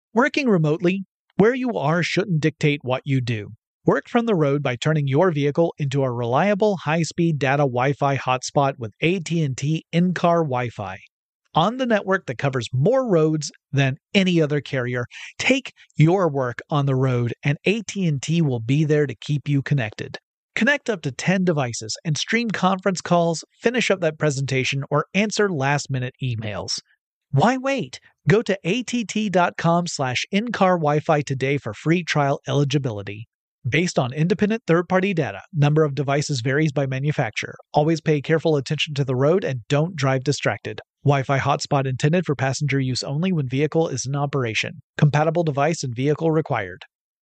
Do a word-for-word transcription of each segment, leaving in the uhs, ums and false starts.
Working remotely, where you are shouldn't dictate what you do. Work from the road by turning your vehicle into a reliable high-speed data Wi-Fi hotspot with A T and T in-car Wi-Fi. On the network that covers more roads than any other carrier, take your work on the road and A T and T will be there to keep you connected. Connect up to ten devices and stream conference calls, finish up that presentation, or answer last-minute emails. Why wait? Go to att.com slash in-car Wi-Fi today for free trial eligibility. Based on independent third-party data, number of devices varies by manufacturer. Always pay careful attention to the road and don't drive distracted. Wi-Fi hotspot intended for passenger use only when vehicle is in operation. Compatible device and vehicle required.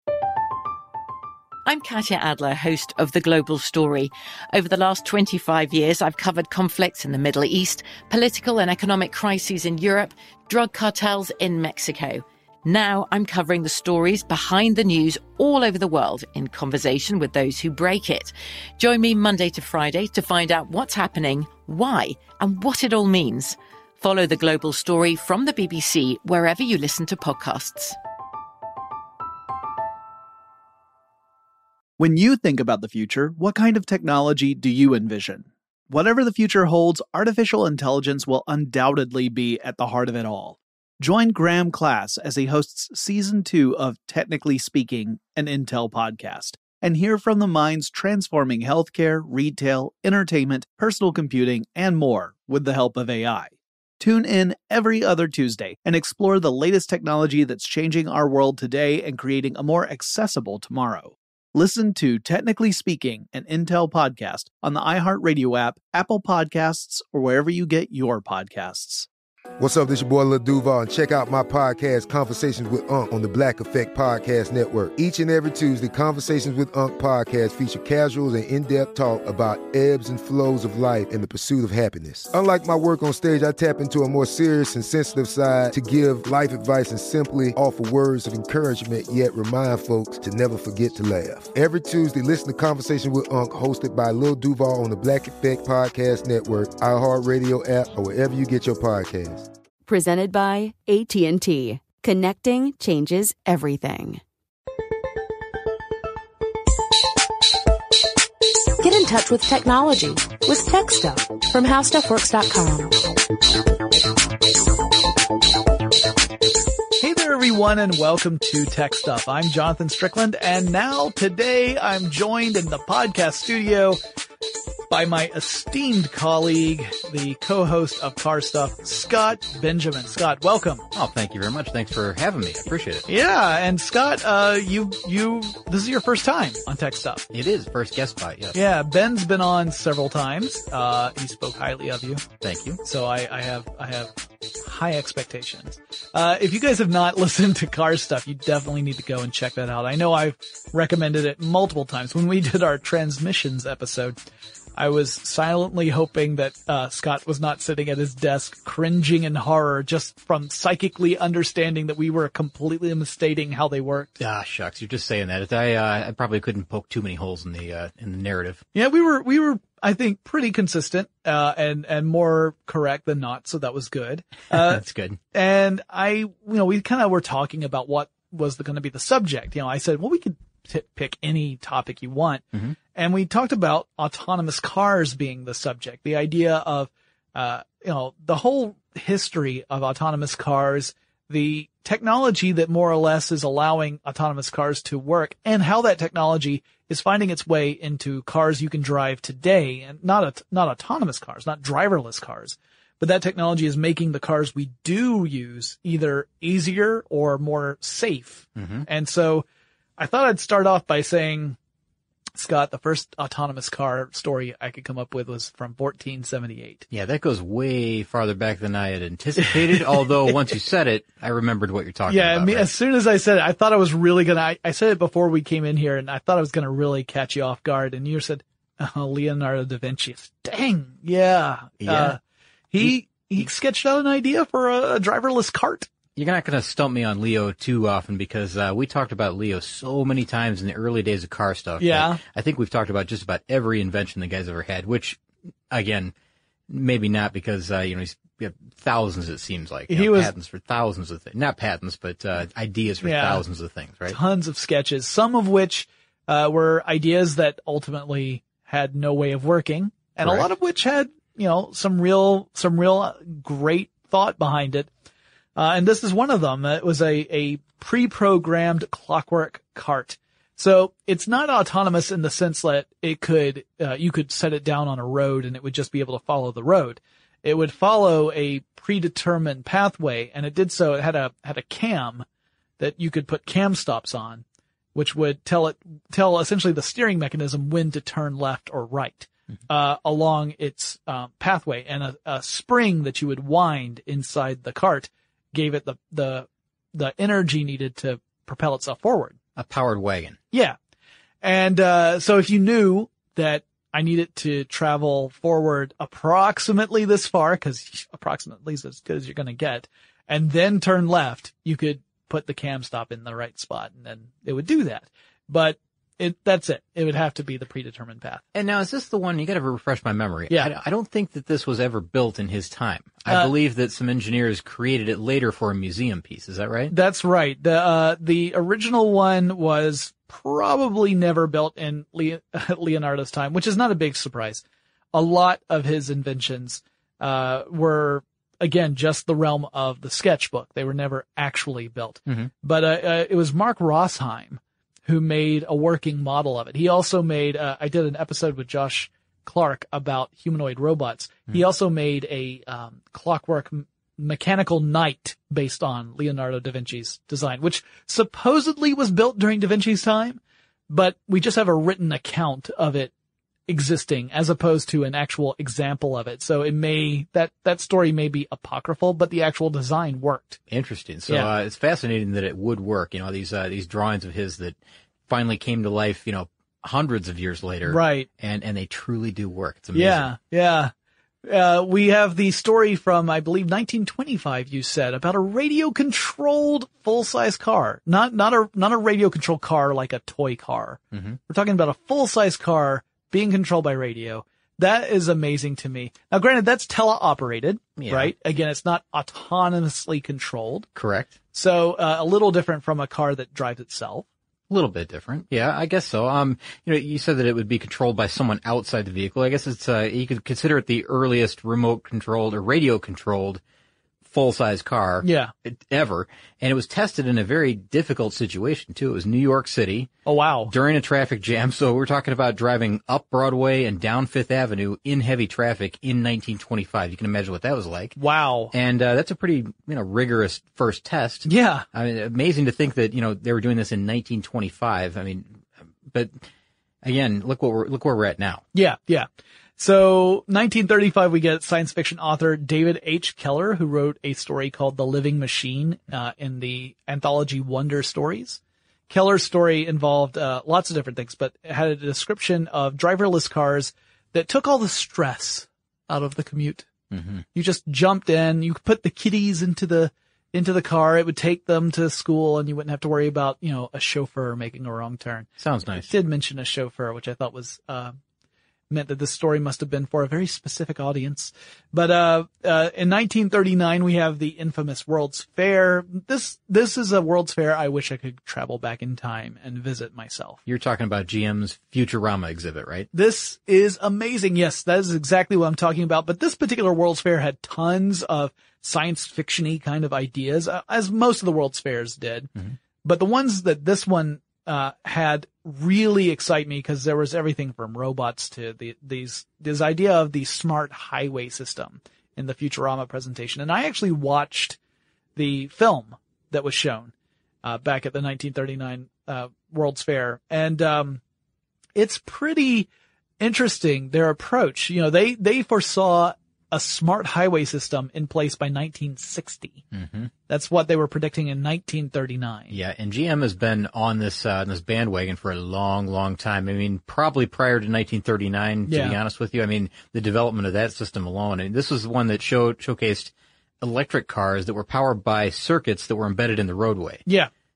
I'm Katya Adler, host of The Global Story. Over the last twenty-five years, I've covered conflicts in the Middle East, political and economic crises in Europe, drug cartels in Mexico. Now I'm covering the stories behind the news all over the world in conversation with those who break it. Join me Monday to Friday to find out what's happening, why, and what it all means. Follow The Global Story from the B B C wherever you listen to podcasts. When you think about the future, what kind of technology do you envision? Whatever the future holds, artificial intelligence will undoubtedly be at the heart of it all. Join Graham Class as he hosts Season two of Technically Speaking, an Intel podcast, and hear from the minds transforming healthcare, retail, entertainment, personal computing, and more with the help of A I. Tune in every other Tuesday and explore the latest technology that's changing our world today and creating a more accessible tomorrow. Listen to Technically Speaking, an Intel podcast on the iHeartRadio app, Apple Podcasts, or wherever you get your podcasts. What's up, this your boy Lil Duval, and check out my podcast, Conversations with Unc, on the Black Effect Podcast Network. Each and every Tuesday, Conversations with Unc podcast feature casuals and in-depth talk about ebbs and flows of life and the pursuit of happiness. Unlike my work on stage, I tap into a more serious and sensitive side to give life advice and simply offer words of encouragement, yet remind folks to never forget to laugh. Every Tuesday, listen to Conversation with Unc, hosted by Lil Duval on the Black Effect Podcast Network, iHeartRadio app, or wherever you get your podcasts. Presented by A T and T. Connecting changes everything. Get in touch with technology with Tech Stuff from how stuff works dot com. Hey there, everyone, and welcome to Tech Stuff. I'm Jonathan Strickland, and now today I'm joined in the podcast studio by my esteemed colleague, the co-host of Car Stuff, Scott Benjamin. Scott, welcome. Oh, thank you very much. Thanks for having me. I appreciate it. Yeah, and Scott, uh, you, you, this is your first time on Tech Stuff. It is. First guest spot, yes. Yeah, Ben's been on several times. Uh, he spoke highly of you. Thank you. So I, I have, I have high expectations. Uh, if you guys have not listened to Car Stuff, you definitely need to go and check that out. I know I've recommended it multiple times. When we did our transmissions episode, I was silently hoping that uh Scott was not sitting at his desk cringing in horror just from psychically understanding that we were completely misstating how they worked. Ah, shucks, you're just saying that. I uh, I probably couldn't poke too many holes in the uh, in the narrative. Yeah, we were we were I think pretty consistent uh and and more correct than not, so that was good. Uh That's good. And I you know, we kind of were talking about what was going to be the subject. You know, I said, well, we could t- pick any topic you want. Mm-hmm. And we talked about autonomous cars being the subject, the idea of, uh, you know, the whole history of autonomous cars, the technology that more or less is allowing autonomous cars to work, and how that technology is finding its way into cars you can drive today, and not, not autonomous cars, not driverless cars. But that technology is making the cars we do use either easier or more safe. Mm-hmm. And so I thought I'd start off by saying, Scott, the first autonomous car story I could come up with was from fourteen seventy-eight. Yeah, that goes way farther back than I had anticipated, although once you said it, I remembered what you're talking yeah, about. Yeah, I mean, right? As soon as I said it, I thought I was really going to, I, I said it before we came in here, and I thought I was going to really catch you off guard, and you said, oh, Leonardo da Vinci. Dang, yeah. Yeah. Uh, he, he, he sketched out an idea for a, a driverless cart. You're not going to stump me on Leo too often because uh, we talked about Leo so many times in the early days of car stuff. Yeah. I think we've talked about just about every invention the guy's ever had, which, again, maybe not because, uh, you know, he's yeah, thousands, it seems like. You He know, was- patents for thousands of things. Not patents, but uh, ideas for Yeah. thousands of things, right? Tons of sketches, some of which uh, were ideas that ultimately had no way of working, and Correct. a lot of which had, you know, some real, some real great thought behind it. Uh, and this is one of them. It was a, a pre-programmed clockwork cart. So it's not autonomous in the sense that it could, uh, you could set it down on a road and it would just be able to follow the road. It would follow a predetermined pathway, and it did so. It had a, had a cam that you could put cam stops on, which would tell it, tell essentially the steering mechanism when to turn left or right, uh, along its, uh, pathway, and a, a spring that you would wind inside the cart gave it the, the, the energy needed to propel itself forward. A powered wagon. Yeah. And, uh, so if you knew that I needed to travel forward approximately this far, cause approximately is as good as you're going to get, and then turn left, you could put the cam stop in the right spot, and then it would do that. But it, that's it. It would have to be the predetermined path. And now, is this the one, you got to refresh my memory. Yeah. I, I don't think that this was ever built in his time. I Uh, believe that some engineers created it later for a museum piece. Is that right? That's right. The, uh, the original one was probably never built in Le- Leonardo's time, which is not a big surprise. A lot of his inventions, uh, were, again, just the realm of the sketchbook. They were never actually built. Mm-hmm. But, uh, uh, it was Mark Rosheim who made a working model of it. He also made, uh, I did an episode with Josh Clark about humanoid robots. Mm-hmm. He also made a, um, clockwork m- mechanical knight based on Leonardo da Vinci's design, which supposedly was built during da Vinci's time, but we just have a written account of it existing as opposed to an actual example of it. So it may, that, that story may be apocryphal, but the actual design worked. Interesting. So, Yeah. uh, it's fascinating that it would work. You know, these, uh, these drawings of his that finally came to life, you know, hundreds of years later. Right. And, and they truly do work. It's amazing. Yeah. Yeah. Uh, we have the story from, I believe, nineteen twenty-five, you said, about a radio-controlled full-size car. Not, not a, not a radio-controlled car like a toy car. Mm-hmm. We're talking about a full-size car being controlled by radio. That is amazing to me. Now, granted, that's teleoperated, Yeah. right? Again, it's not autonomously controlled. Correct. So, uh, a little different from a car that drives itself. A little bit different. Yeah, I guess so. Um, you know, you said that it would be controlled by someone outside the vehicle. I guess it's, uh, you could consider it the earliest remote controlled or radio controlled full-size car Yeah. ever. And it was tested in a very difficult situation too. It was New York City Oh, wow. during a traffic jam. So we're talking about driving up Broadway and down Fifth Avenue in heavy traffic in nineteen twenty-five. You can imagine what that was like. Wow. And, uh, that's a pretty, you know, rigorous first test. Yeah. I mean, amazing to think that, you know, they were doing this in nineteen twenty-five. I mean, but again, look what we're, look where we're at now. Yeah, yeah. So, nineteen thirty-five, we get science fiction author David H. Keller, who wrote a story called The Living Machine, uh, in the anthology Wonder Stories. Keller's story involved, uh, lots of different things, but it had a description of driverless cars that took all the stress out of the commute. Mm-hmm. You just jumped in, you put the kiddies into the, into the car, it would take them to school, and you wouldn't have to worry about, you know, a chauffeur making a wrong turn. Sounds nice. It did mention a chauffeur, which I thought was, uh, meant that this story must have been for a very specific audience. But, uh, uh, in nineteen thirty-nine, we have the infamous World's Fair. This, this is a World's Fair I wish I could travel back in time and visit myself. You're talking about G M's Futurama exhibit, right? This is amazing. Yes, that is exactly what I'm talking about. But this particular World's Fair had tons of science fiction-y kind of ideas, uh, as most of the World's Fairs did. Mm-hmm. But the ones that this one uh had really excite me because there was everything from robots to the these this idea of the smart highway system in the Futurama presentation. And I actually watched the film that was shown uh back at the nineteen thirty-nine uh World's Fair, and um it's pretty interesting, their approach. You know, they they foresaw a smart highway system in place by nineteen sixty. Mm-hmm. That's what they were predicting in nineteen thirty-nine. Yeah, and G M has been on this uh, this bandwagon for a long, long time. I mean, probably prior to nineteen thirty-nine, to Yeah. be honest with you. I mean, the development of that system alone. I mean, this was one that showed showcased electric cars that were powered by circuits that were embedded in the roadway. Yeah.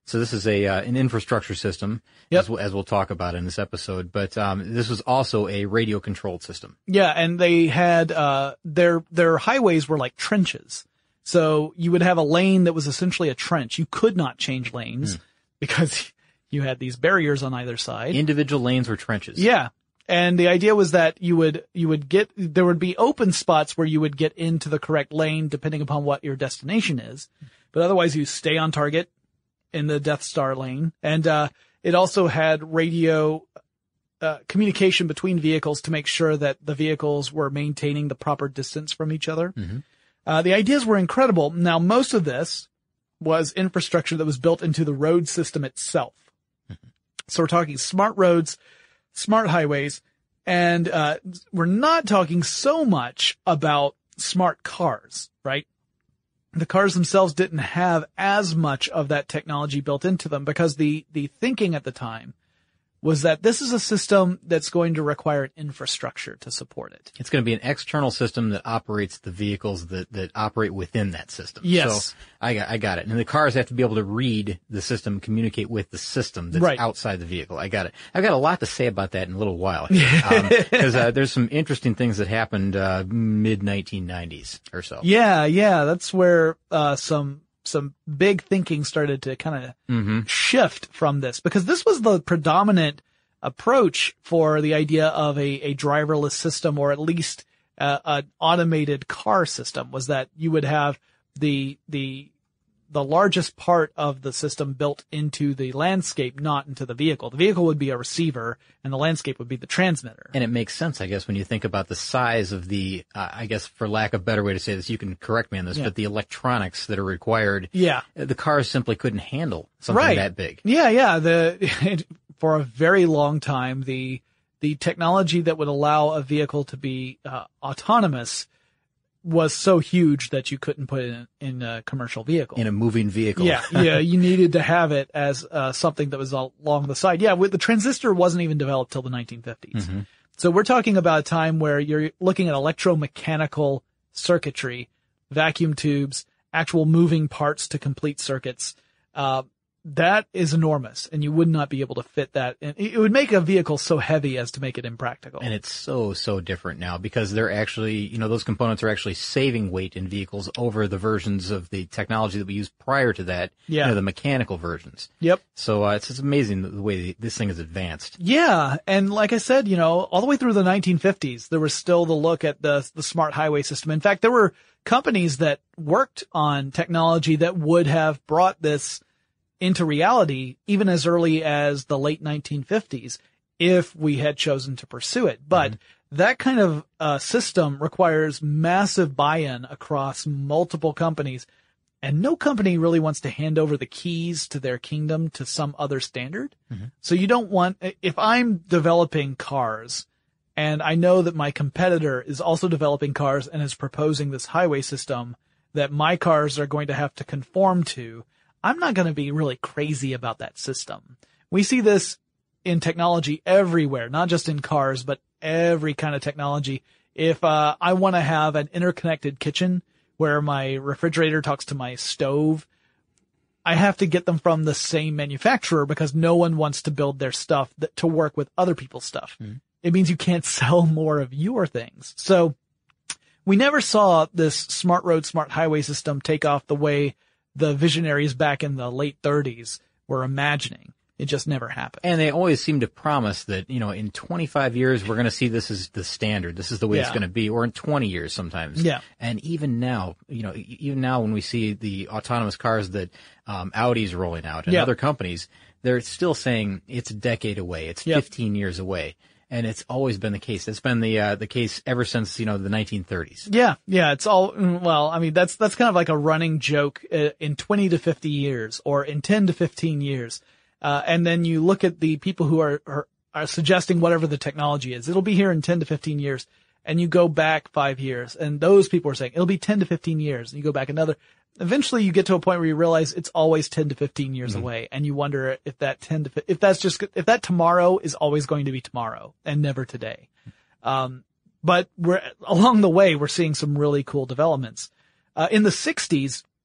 So this is a uh, an infrastructure system, Yep. as, we'll, as we'll talk about in this episode. But um, this was also a radio controlled system. Yeah, and they had uh their their highways were like trenches. So you would have a lane that was essentially a trench. You could not change lanes because you had these barriers on either side. Individual lanes were trenches. Yeah. And the idea was that you would, you would get, there would be open spots where you would get into the correct lane depending upon what your destination is. But otherwise you stay on target in the Death Star lane. And, uh, it also had radio, uh, communication between vehicles to make sure that the vehicles were maintaining the proper distance from each other. Mm-hmm. Uh, the ideas were incredible. Now, most of this was infrastructure that was built into the road system itself. Mm-hmm. So we're talking smart roads, smart highways, and uh we're not talking so much about smart cars, right? The cars themselves didn't have as much of that technology built into them because the the thinking at the time was that this is a system that's going to require an infrastructure to support it. It's going to be an external system that operates the vehicles that, that operate within that system. Yes. So I got, I got it. And the cars have to be able to read the system, communicate with the system that's Right. outside the vehicle. I got it. I've got a lot to say about that in a little while. Because um, uh, there's some interesting things that happened uh, mid nineteen nineties or so. Yeah, yeah, that's where uh some some big thinking started to kind of Mm-hmm. shift from this, because this was the predominant approach for the idea of a, a driverless system, or at least uh, an automated car system, was that you would have the the the largest part of the system built into the landscape, not into the vehicle. The vehicle would be a receiver, and the landscape would be the transmitter. And it makes sense, I guess, when you think about the size of the, uh, I guess, for lack of a better way to say this, you can correct me on this, Yeah. but the electronics that are required, Yeah. the cars simply couldn't handle something Right. that big. Yeah, yeah. The for a very long time, the the technology that would allow a vehicle to be uh, autonomous was so huge that you couldn't put it in, in a commercial vehicle. In a moving vehicle. Yeah, yeah. You needed to have it as uh, something that was along the side. Yeah, with the transistor wasn't even developed till the nineteen fifties. Mm-hmm. So we're talking about a time where you're looking at electromechanical circuitry, vacuum tubes, actual moving parts to complete circuits. Uh, that is enormous, and you would not be able to fit that. And it would make a vehicle so heavy as to make it impractical. And it's so, so different now because they're actually, you know, those components are actually saving weight in vehicles over the versions of the technology that we used prior to that. Yeah. You know, the mechanical versions. Yep. So, uh, it's, it's amazing the way this thing is advanced. Yeah, and like I said, you know, all the way through the nineteen fifties, there was still the look at the the smart highway system. In fact, there were companies that worked on technology that would have brought this into reality even as early as the late nineteen fifties if we had chosen to pursue it. But mm-hmm. that kind of uh, system requires massive buy-in across multiple companies, and no company really wants to hand over the keys to their kingdom to some other standard. Mm-hmm. So you don't want, if I'm developing cars and I know that my competitor is also developing cars and is proposing this highway system that my cars are going to have to conform to, I'm not going to be really crazy about that system. We see this in technology everywhere, not just in cars, but every kind of technology. If uh, I want to have an interconnected kitchen where my refrigerator talks to my stove, I have to get them from the same manufacturer because no one wants to build their stuff that, to work with other people's stuff. Mm-hmm. It means you can't sell more of your things. So we never saw this smart road, smart highway system take off the way the visionaries back in the late thirties were imagining. It just never happened. And they always seem to promise that, you know, in twenty-five years, we're going to see this as the standard. This is the way Yeah. it's going to be, or in twenty years sometimes. Yeah. And even now, you know, even now when we see the autonomous cars that um, Audi's rolling out and Yeah. other companies, they're still saying it's a decade away. It's Yep. fifteen years away. And it's always been the case. It's been the uh, the case ever since, you know, the nineteen thirties. Yeah, yeah, it's all, well, I mean, that's, that's kind of like a running joke uh, in twenty to fifty years or in ten to fifteen years. Uh, and then you look at the people who are, are, are suggesting whatever the technology is. It'll be here in ten to fifteen years. And you go back five years and those people are saying it'll be ten to fifteen years. And you go back another. Eventually you get to a point where you realize it's always ten to fifteen years mm-hmm. away. And you wonder if that ten to, if that's just, if that tomorrow is always going to be tomorrow and never today. Um, but we're, along the way, we're seeing some really cool developments. Uh, in the sixties,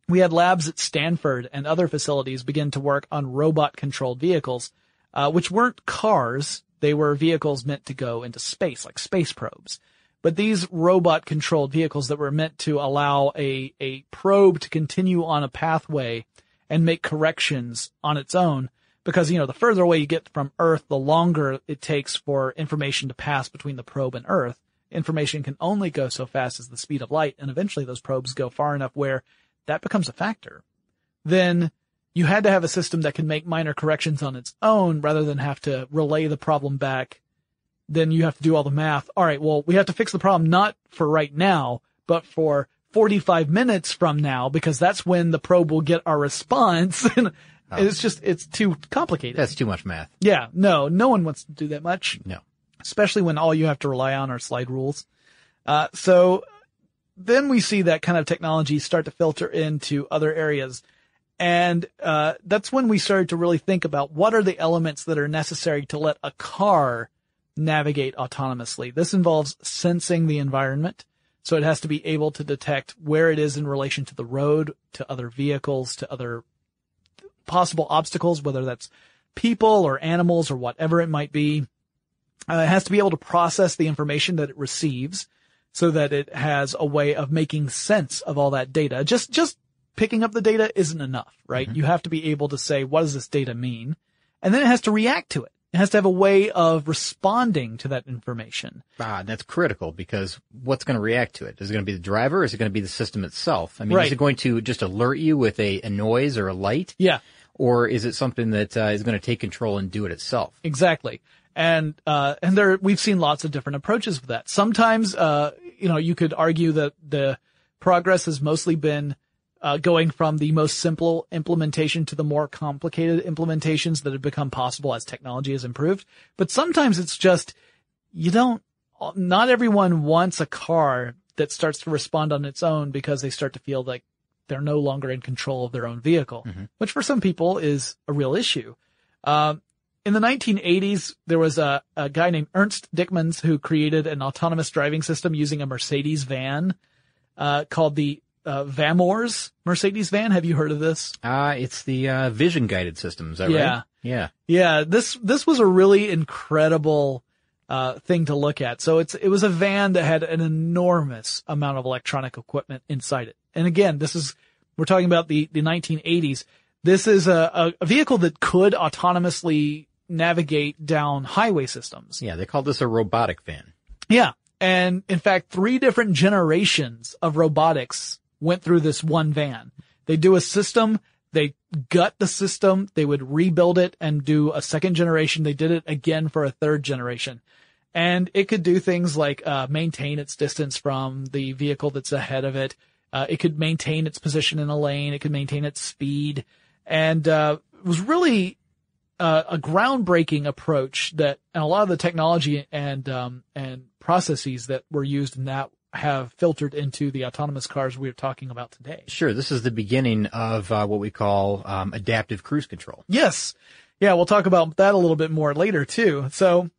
we had labs at Stanford and other facilities begin to work on robot-controlled vehicles, uh, which weren't cars. They were vehicles meant to go into space, like space probes. But these robot-controlled vehicles that were meant to allow a, a probe to continue on a pathway and make corrections on its own, because, you know, the further away you get from Earth, the longer it takes for information to pass between the probe and Earth. Information can only go so fast as the speed of light, and eventually those probes go far enough where that becomes a factor. Then you had to have a system that can make minor corrections on its own rather than have to relay the problem back. Then you have to do all the math. All right, well, we have to fix the problem not for right now, but for forty-five minutes from now, because that's when the probe will get our response. And oh. It's just, it's too complicated. That's too much math. Yeah, no, no one wants to do that much. No. Especially when all you have to rely on are slide rules. Uh, so then we see that kind of technology start to filter into other areas. And, uh, that's when we started to really think about what are the elements that are necessary to let a car navigate autonomously. This involves sensing the environment. So it has to be able to detect where it is in relation to the road, to other vehicles, to other possible obstacles, whether that's people or animals or whatever it might be. Uh, it has to be able to process the information that it receives so that it has a way of making sense of all that data. Just, just picking up the data isn't enough, right? Mm-hmm. You have to be able to say, what does this data mean? And then it has to react to it. It has to have a way of responding to that information. Ah, that's critical, because what's going to react to it? Is it going to be the driver, or is it going to be the system itself? I mean, right. Is it going to just alert you with a, a noise or a light? Yeah. Or is it something that uh, is going to take control and do it itself? Exactly. And, uh, and there, we've seen lots of different approaches with that. Sometimes, uh, you know, you could argue that the progress has mostly been Uh, going from the most simple implementation to the more complicated implementations that have become possible as technology has improved. But sometimes it's just, you don't, not everyone wants a car that starts to respond on its own because they start to feel like they're no longer in control of their own vehicle, mm-hmm. which for some people is a real issue. Um, in the nineteen eighties, there was a, a guy named Ernst Dickmans who created an autonomous driving system using a Mercedes van, uh, called the Uh, Vamors Mercedes van. Have you heard of this? Uh, it's the, uh, vision guided system. Is that yeah. right? Yeah. Yeah. This, this was a really incredible, uh, thing to look at. So it's, it was a van that had an enormous amount of electronic equipment inside it. And again, this is, we're talking about the, the nineteen eighties. This is a, a, a vehicle that could autonomously navigate down highway systems. Yeah. They called this a robotic van. Yeah. And in fact, three different generations of robotics went through this one van. They do a system, they gut the system, they would rebuild it and do a second generation. They did it again for a third generation. And it could do things like, uh, maintain its distance from the vehicle that's ahead of it. Uh, it could maintain its position in a lane. It could maintain its speed. And, uh, it was really, uh, a groundbreaking approach that, and a lot of the technology and, um, and processes that were used in that have filtered into the autonomous cars we're talking about today. Sure. This is the beginning of uh, what we call um, adaptive cruise control. Yes. Yeah, we'll talk about that a little bit more later, too. So,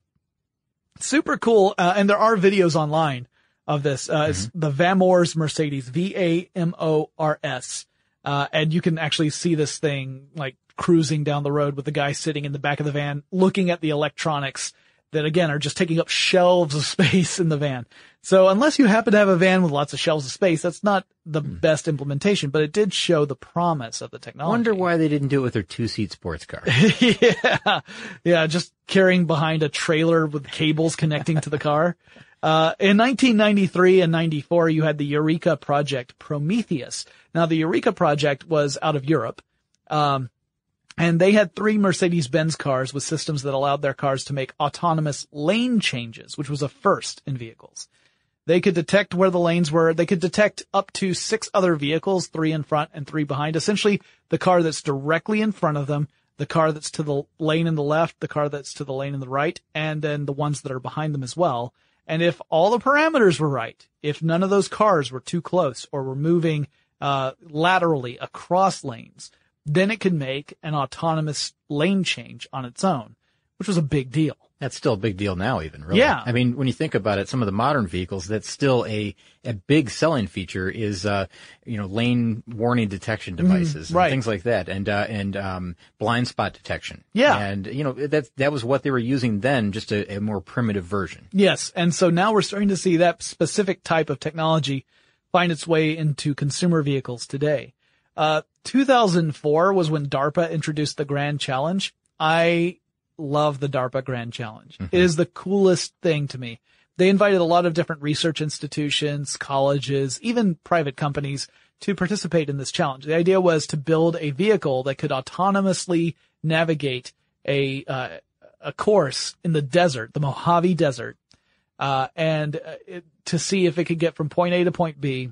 super cool. Uh, and there are videos online of this. Uh, mm-hmm. It's the Vamors Mercedes, V A M O R S. Uh, and you can actually see this thing, like, cruising down the road with the guy sitting in the back of the van, looking at the electronics that, again, are just taking up shelves of space in the van. So unless you happen to have a van with lots of shelves of space, that's not the mm. best implementation, but it did show the promise of the technology. Wonder why they didn't do it with their two-seat sports car. yeah. Yeah, just carrying behind a trailer with cables connecting to the car. Uh, in nineteen ninety-three and ninety-four, you had the Eureka Project Prometheus. Now, the Eureka Project was out of Europe. Um, And they had three Mercedes-Benz cars with systems that allowed their cars to make autonomous lane changes, which was a first in vehicles. They could detect where the lanes were. They could detect up to six other vehicles, three in front and three behind. Essentially, the car that's directly in front of them, the car that's to the lane in the left, the car that's to the lane in the right, and then the ones that are behind them as well. And if all the parameters were right, if none of those cars were too close or were moving uh laterally across lanes, then it could make an autonomous lane change on its own, which was a big deal. That's still a big deal now, even, really. Yeah. I mean, when you think about it, some of the modern vehicles, that's still a, a big selling feature is, uh, you know, lane warning detection devices Mm, and right. things like that, and, uh, and, um, blind spot detection. Yeah. And, you know, that, that was what they were using then, just a, a more primitive version. Yes. And so now we're starting to see that specific type of technology find its way into consumer vehicles today. Uh, two thousand four was when DARPA introduced the Grand Challenge. I love the DARPA Grand Challenge. Mm-hmm. It is the coolest thing to me. They invited a lot of different research institutions, colleges, even private companies to participate in this challenge. The idea was to build a vehicle that could autonomously navigate a, uh, a course in the desert, the Mojave Desert, uh, and uh, it, to see if it could get from point A to point B.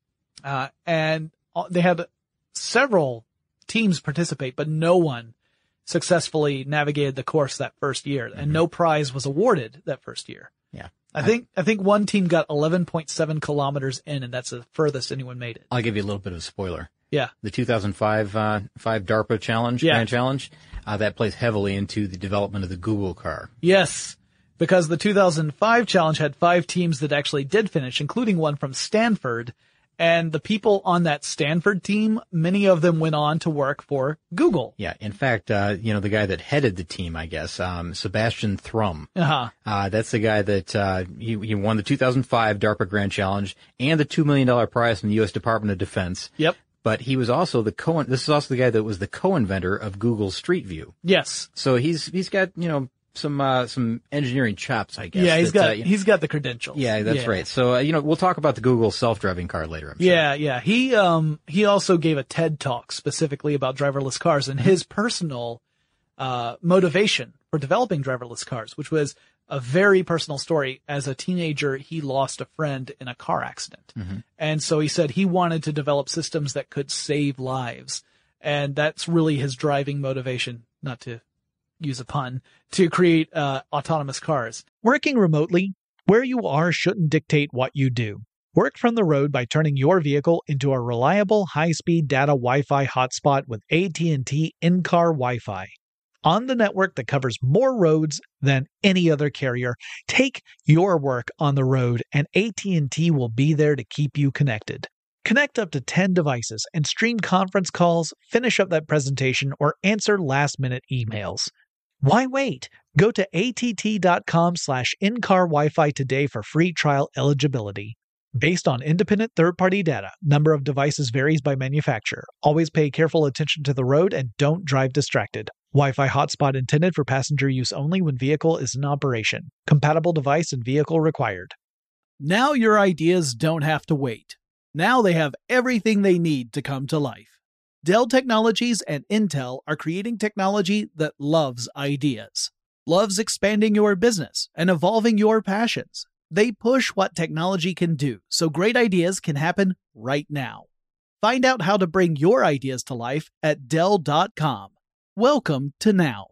Uh, and they had several teams participate, but no one successfully navigated the course that first year, and Mm-hmm. no prize was awarded that first year. Yeah. I think, I think one team got eleven point seven kilometers in, and that's the furthest anyone made it. I'll give you a little bit of a spoiler. Yeah. The two thousand five, uh, five DARPA challenge, Yeah. Grand Challenge, uh, that plays heavily into the development of the Google car. Yes. Because the two thousand five challenge had five teams that actually did finish, including one from Stanford. And the people on that Stanford team, many of them went on to work for Google. Yeah. In fact, uh, you know, the guy that headed the team, I guess, um, Sebastian Thrum. Uh-huh. Uh, that's the guy that, uh, he, he won the two thousand five DARPA Grand Challenge and the two million dollars prize from the U S Department of Defense. Yep. But he was also the co, this is also the guy that was the co-inventor of Google Street View. Yes. So he's, he's got, you know, some, uh, some engineering chops, I guess. Yeah, he's that, got, uh, you know- he's got the credentials. yeah, that's Yeah. right. So, uh, you know, we'll talk about the Google self-driving car later, I'm sure. Yeah, yeah. He, um, he also gave a TED talk specifically about driverless cars and his personal, uh, motivation for developing driverless cars, which was a very personal story. As a teenager, he lost a friend in a car accident. Mm-hmm. And so he said he wanted to develop systems that could save lives. And that's really his driving motivation, not to use a pun, to create, uh, autonomous cars. Working remotely, where you are shouldn't dictate what you do. Work from the road by turning your vehicle into a reliable high-speed data Wi-Fi hotspot with A T and T in-car Wi-Fi. On the network that covers more roads than any other carrier, take your work on the road and A T and T will be there to keep you connected. Connect up to ten devices and stream conference calls, finish up that presentation, or answer last-minute emails. Why wait? Go to att.com slash in-car Wi-Fi today for free trial eligibility. Based on independent third-party data, number of devices varies by manufacturer. Always pay careful attention to the road and don't drive distracted. Wi-Fi hotspot intended for passenger use only when vehicle is in operation. Compatible device and vehicle required. Now your ideas don't have to wait. Now they have everything they need to come to life. Dell Technologies and Intel are creating technology that loves ideas, loves expanding your business and evolving your passions. They push what technology can do so great ideas can happen right now. Find out how to bring your ideas to life at Dell dot com. Welcome to Now.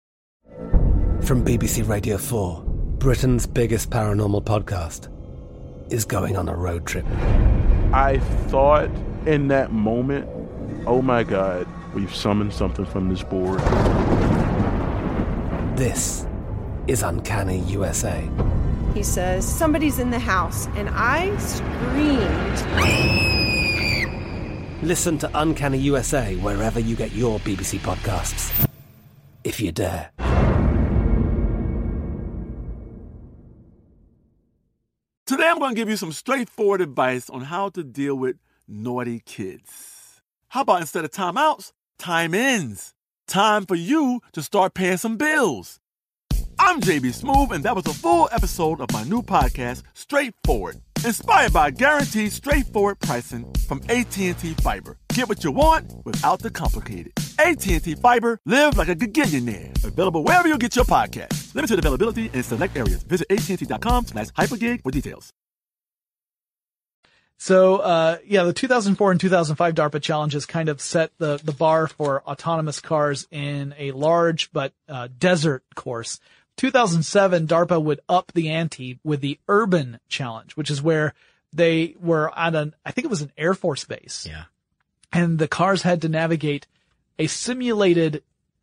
From B B C Radio four, Britain's biggest paranormal podcast is going on a road trip. I thought in that moment, oh my God, we've summoned something from this board. This is Uncanny U S A. He says, somebody's in the house, and I screamed. Listen to Uncanny U S A wherever you get your B B C podcasts, if you dare. Today I'm going to give you some straightforward advice on how to deal with naughty kids. How about instead of timeouts, time ins? Time for you to start paying some bills. I'm J B Smoove, and that was a full episode of my new podcast, Straightforward, inspired by guaranteed straightforward pricing from A T and T Fiber. Get what you want without the complicated. A T and T Fiber, live like a gigillionaire. Available wherever you get your podcast. Limited availability in select areas. Visit att.com slash hypergig for details. So, uh, yeah, the two thousand four and two thousand five DARPA challenges kind of set the, the bar for autonomous cars in a large but, uh, desert course. two thousand seven, DARPA would up the ante with the urban challenge, which is where they were at an, I think it was an Air Force base. Yeah. And the cars had to navigate a simulated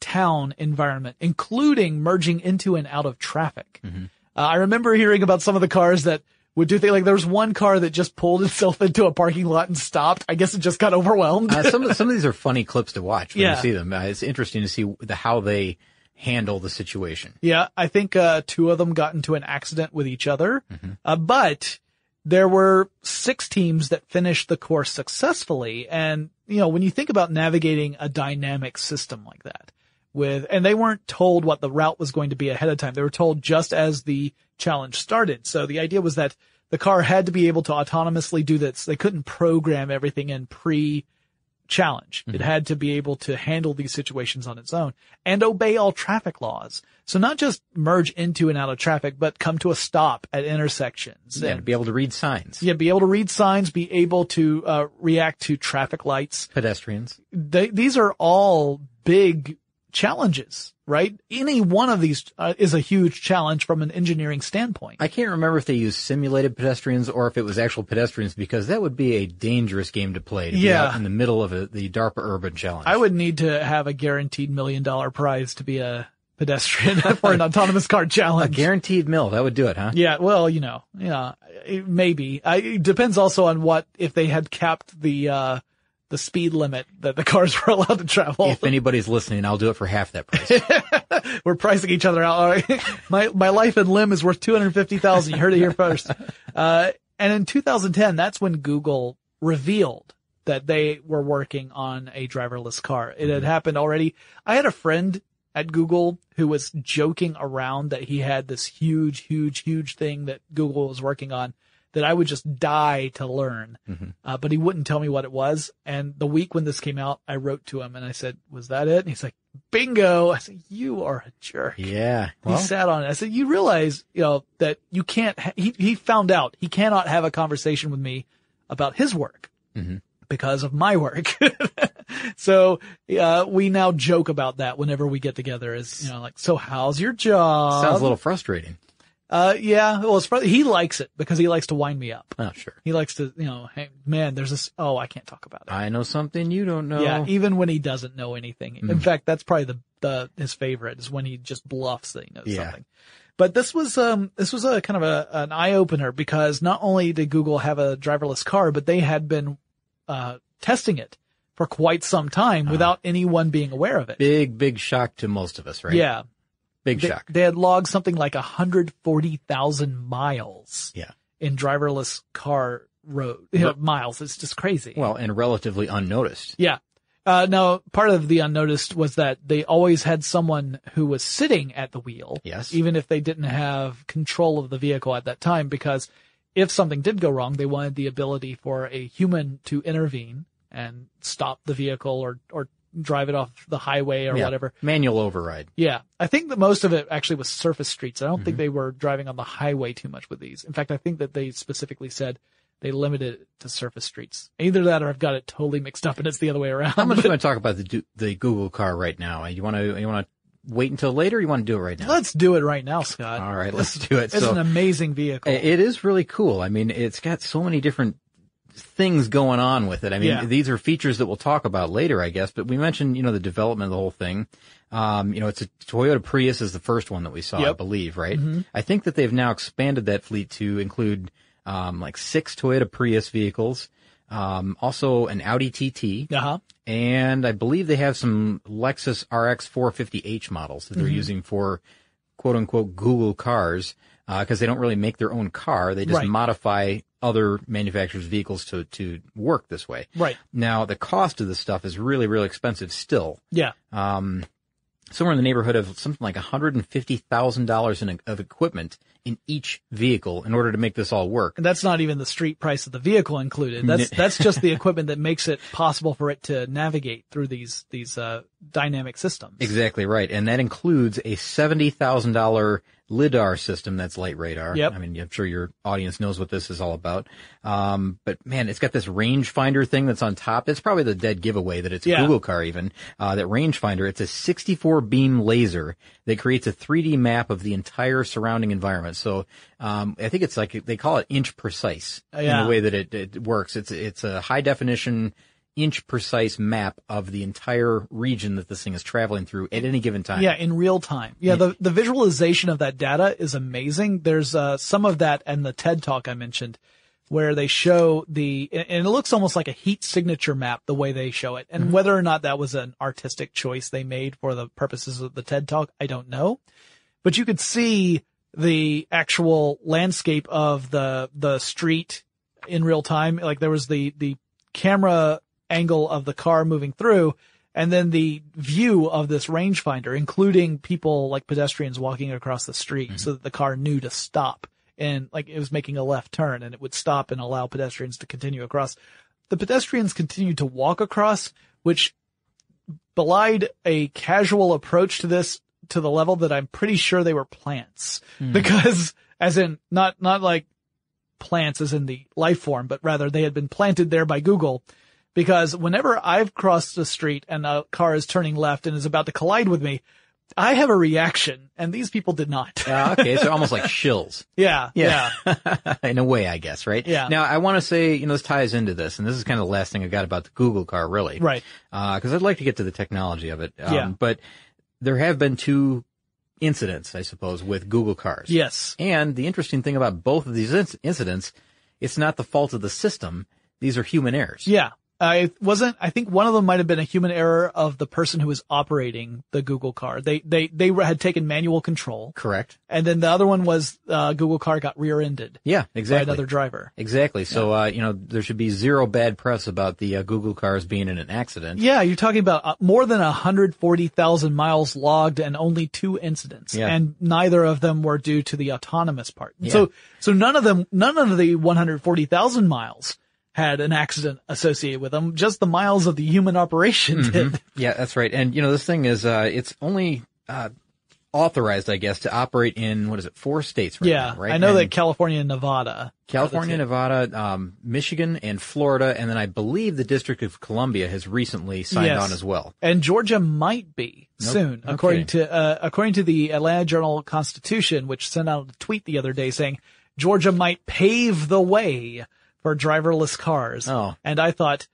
town environment, including merging into and out of traffic. Mm-hmm. Uh, I remember hearing about some of the cars that would do things like there was one car that just pulled itself into a parking lot and stopped. I guess it just got overwhelmed. uh, some of some of these are funny clips to watch when Yeah. you see them. Uh, it's interesting to see the how they handle the situation. Yeah, I think uh two of them got into an accident with each other. Mm-hmm. Uh, but there were six teams that finished the course successfully. And, you know, when you think about navigating a dynamic system like that with, and they weren't told what the route was going to be ahead of time. They were told just as the challenge started. So the idea was that the car had to be able to autonomously do this. They couldn't program everything in pre challenge. Mm-hmm. It had to be able to handle these situations on its own and obey all traffic laws. So not just merge into and out of traffic, but come to a stop at intersections. Yeah, and to be able to read signs. Yeah, be able to read signs, be able to uh, react to traffic lights. Pedestrians. They, these are all big challenges, right? Any one of these uh, is a huge challenge from an engineering standpoint. I can't remember if they used simulated pedestrians or if it was actual pedestrians, because that would be a dangerous game to play. To be Yeah. out in the middle of a, the DARPA Urban Challenge. I would need to have a guaranteed million dollar prize to be a pedestrian for an autonomous car A challenge. guaranteed mill. That would do it, huh? Yeah, well, you know, yeah, it, maybe. I, it depends also on what, if they had capped the, uh, the speed limit that the cars were allowed to travel. If anybody's listening, I'll do it for half that price. We're pricing each other out. All right. my, my life and limb is worth two hundred fifty thousand dollars. You heard it here first. Uh, and in two thousand ten, that's when Google revealed that they were working on a driverless car. It had happened already. I had a friend at Google who was joking around that he had this huge, huge, huge thing that Google was working on that I would just die to learn. Mm-hmm. Uh, but he wouldn't tell me what it was. And the week when this came out, I wrote to him and I said, was that it? And he's like, bingo. I said, you are a jerk. Yeah. Well, He sat on it. I said, you realize, you know, that you can't, ha- he, he found out he cannot have a conversation with me about his work mm-hmm. because of my work. So, uh, we now joke about that whenever we get together is, you know, like, so how's your job? sounds a little frustrating. Uh, yeah, well, it's probably, he likes it because he likes to wind me up. Oh, sure. He likes to, you know, hey, man, there's this, oh, I can't talk about it. I know something you don't know. Yeah, even when he doesn't know anything. In Mm. fact, that's probably the, the, his favorite is when he just bluffs that he knows Yeah. something. But this was, um, this was a kind of a, an eye opener because not only did Google have a driverless car, but they had been, uh, testing it for quite some time Uh, without anyone being aware of it. Big, big shock to most of us, right? Yeah. Big They, shock. they had logged something like one hundred forty thousand miles Yeah. in driverless car road, you know, miles. It's just crazy. Well, and relatively unnoticed. Yeah. Uh, now, part of the unnoticed was that they always had someone who was sitting at the wheel. Yes. Even if they didn't have control of the vehicle at that time, because if something did go wrong, they wanted the ability for a human to intervene and stop the vehicle or, or drive it off the highway or Yeah. whatever. Manual override. Yeah. I think that most of it actually was surface streets. I don't think Mhm. they were driving on the highway too much with these. In fact, I think that they specifically said they limited it to surface streets. Either that or I've got it totally mixed up and it's the other way around. How much do you want to talk about the du- the Google car right now? You want to you want to wait until later? Or you want to do it right now? Let's do it right now, Scott. All right, let's do it. It's So an amazing vehicle. it is really cool. I mean, it's got so many different things going on with it. I mean, Yeah. these are features that we'll talk about later, I guess, but we mentioned, you know, the development of the whole thing. Um, you know, it's a Toyota Prius is the first one that we saw, I Yep. believe, right? Mhm. I think that they've now expanded that fleet to include, um, like six Toyota Prius vehicles, um, also an Audi T T. Uh-huh. And I believe they have some Lexus R X four fifty H models that they're Mhm. using for quote unquote Google cars, uh, cause they don't really make their own car. They just Right. modify other manufacturers' vehicles to, to work this way. Right. Now, the cost of this stuff is really, really expensive still. Yeah. Um, somewhere in the neighborhood of something like one hundred fifty thousand dollars in, of equipment in each vehicle in order to make this all work. And that's not even the street price of the vehicle included. That's, N- that's just the equipment that makes it possible for it to navigate through these, these, uh, dynamic systems. Exactly right. And that includes a seventy thousand dollars LiDAR system that's light radar. Yep. I mean, I'm sure your audience knows what this is all about. Um, but man, it's got this rangefinder thing that's on top. It's probably the dead giveaway that it's a Yeah. Google car even. Uh, that rangefinder, it's a sixty-four beam laser that creates a three D map of the entire surrounding environment. So, um, I think it's like, they call it inch precise in Yeah. the way that it, it works. It's, it's a high definition inch precise map of the entire region that this thing is traveling through at any given time. Yeah, in real time. Yeah, the, the visualization of that data is amazing. There's uh, some of that in the TED Talk I mentioned where they show the, and it looks almost like a heat signature map the way they show it. And mm-hmm. whether or not that was an artistic choice they made for the purposes of the TED Talk, I don't know. But you could see the actual landscape of the, the street in real time. Like there was the, the camera angle of the car moving through and then the view of this rangefinder, including people like pedestrians walking across the street mm-hmm. so that the car knew to stop and like it was making a left turn and it would stop and allow pedestrians to continue across. The pedestrians continued to walk across, which belied a casual approach to this to the level that I'm pretty sure they were plants mm. because as in not, not like plants as in the life form, but rather they had been planted there by Google because whenever I've crossed the street and a car is turning left and is about to collide with me, I have a reaction and these people did not. uh, okay. So almost like shills. Yeah. Yeah. yeah. In a way, I guess, right? Yeah. Now I want to say, you know, this ties into this and this is kind of the last thing I got about the Google car really. Right. Uh, cause I'd like to get to the technology of it. Um, yeah. But there have been two incidents, I suppose, with Google cars. Yes. And the interesting thing about both of these inc- incidents, it's not the fault of the system. These are human errors. Yeah. I wasn't, I think one of them might have been a human error of the person who was operating the Google car. They, they, they had taken manual control. Correct. And then the other one was, uh, Google car got rear-ended. Yeah, exactly. By another driver. Exactly. So, yeah. uh, you know, there should be zero bad press about the uh, Google cars being in an accident. Yeah, you're talking about uh, more than one hundred forty thousand miles logged and only two incidents. Yeah. And neither of them were due to the autonomous part. Yeah. So, so none of them, none of the one hundred forty thousand miles had an accident associated with them. Just the miles of the human operation mm-hmm. did. Yeah, that's right. And, you know, this thing is, uh, it's only, uh, authorized, I guess, to operate in, what is it, four states right yeah, now, right? I know and that California and Nevada. California, Nevada, um, Michigan, and Florida, and then I believe the District of Columbia has recently signed yes. on as well. And Georgia might be nope. soon, okay. according to, uh, according to the Atlanta Journal-Constitution, which sent out a tweet the other day saying Georgia might pave the way for driverless cars. Oh. And I thought,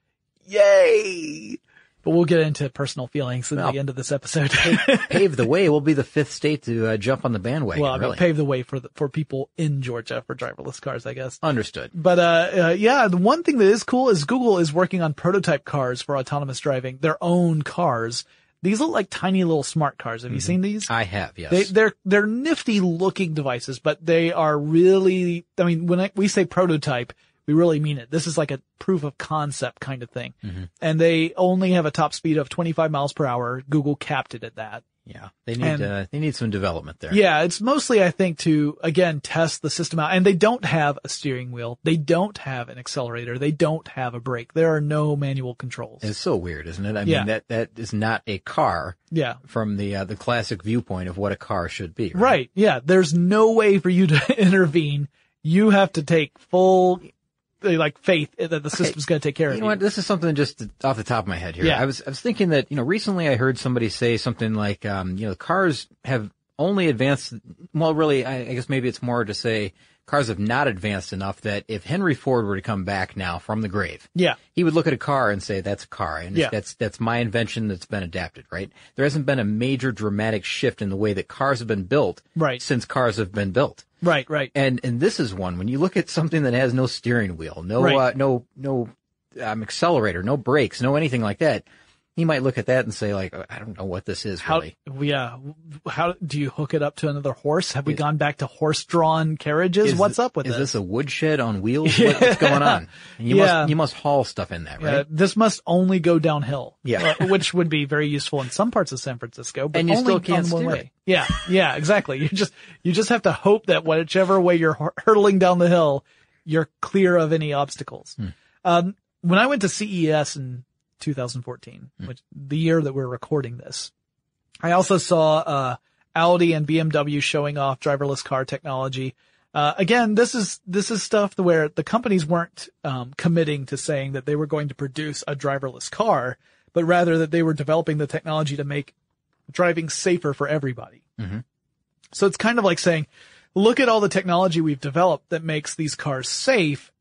yay! But we'll get into personal feelings at well, the end of this episode. Pave the way. We'll be the fifth state to uh, jump on the bandwagon. Well, I mean, really. pave the way for the, for people in Georgia for driverless cars, I guess. Understood. But, uh, uh, yeah, the one thing that is cool is Google is working on prototype cars for autonomous driving, their own cars. These look like tiny little smart cars. Have mm-hmm. you seen these? I have, yes. They, they're, they're nifty looking devices, but they are really, I mean, when I, we say prototype, we really mean it. This is like a proof of concept kind of thing. Mm-hmm. And they only have a top speed of twenty-five miles per hour. Google capped it at that. Yeah. They need, and, uh, they need some development there. Yeah. It's mostly, I think, to, again, test the system out. And they don't have a steering wheel. They don't have an accelerator. They don't have a brake. There are no manual controls. It's so weird, isn't it? I yeah. mean, that, that is not a car. Yeah. From the, uh, the classic viewpoint of what a car should be. Right. Right. Yeah. There's no way for you to intervene. You have to take full, like, faith that the system's going to take care of you. You know what? This is something just off the top of my head here. Yeah. I was, I was thinking that, you know, recently I heard somebody say something like, um, you know, cars have only advanced, well, really, I, I guess maybe it's more to say cars have not advanced enough that if Henry Ford were to come back now from the grave, yeah, he would look at a car and say, that's a car. And yeah. that's, that's my invention that's been adapted, right? There hasn't been a major dramatic shift in the way that cars have been built right. since cars have been built. Right, right. And, and this is one, when you look at something that has no steering wheel, no, right. uh, no, no, um, accelerator, no brakes, no anything like that, he might look at that and say, like, I don't know what this is how, really. Yeah. How do you hook it up to another horse? Have we is, gone back to horse-drawn carriages? Is, What's up with is this? Is this a woodshed on wheels? What, what's going on? And you yeah. must, you must haul stuff in that, right? Yeah, this must only go downhill. Yeah. uh, which would be very useful in some parts of San Francisco, but and you only still can't on one steer way. it. Yeah. Yeah, exactly. You just, you just have to hope that whichever way you're hurtling down the hill, you're clear of any obstacles. Hmm. Um, when I went to C E S in two thousand fourteen, mm. which the year that we're recording this, I also saw, uh, Audi and B M W showing off driverless car technology. Uh, again, this is, this is stuff where the companies weren't, um, committing to saying that they were going to produce a driverless car, but rather that they were developing the technology to make driving safer for everybody. Mm-hmm. So it's kind of like saying, look at all the technology we've developed that makes these cars safe,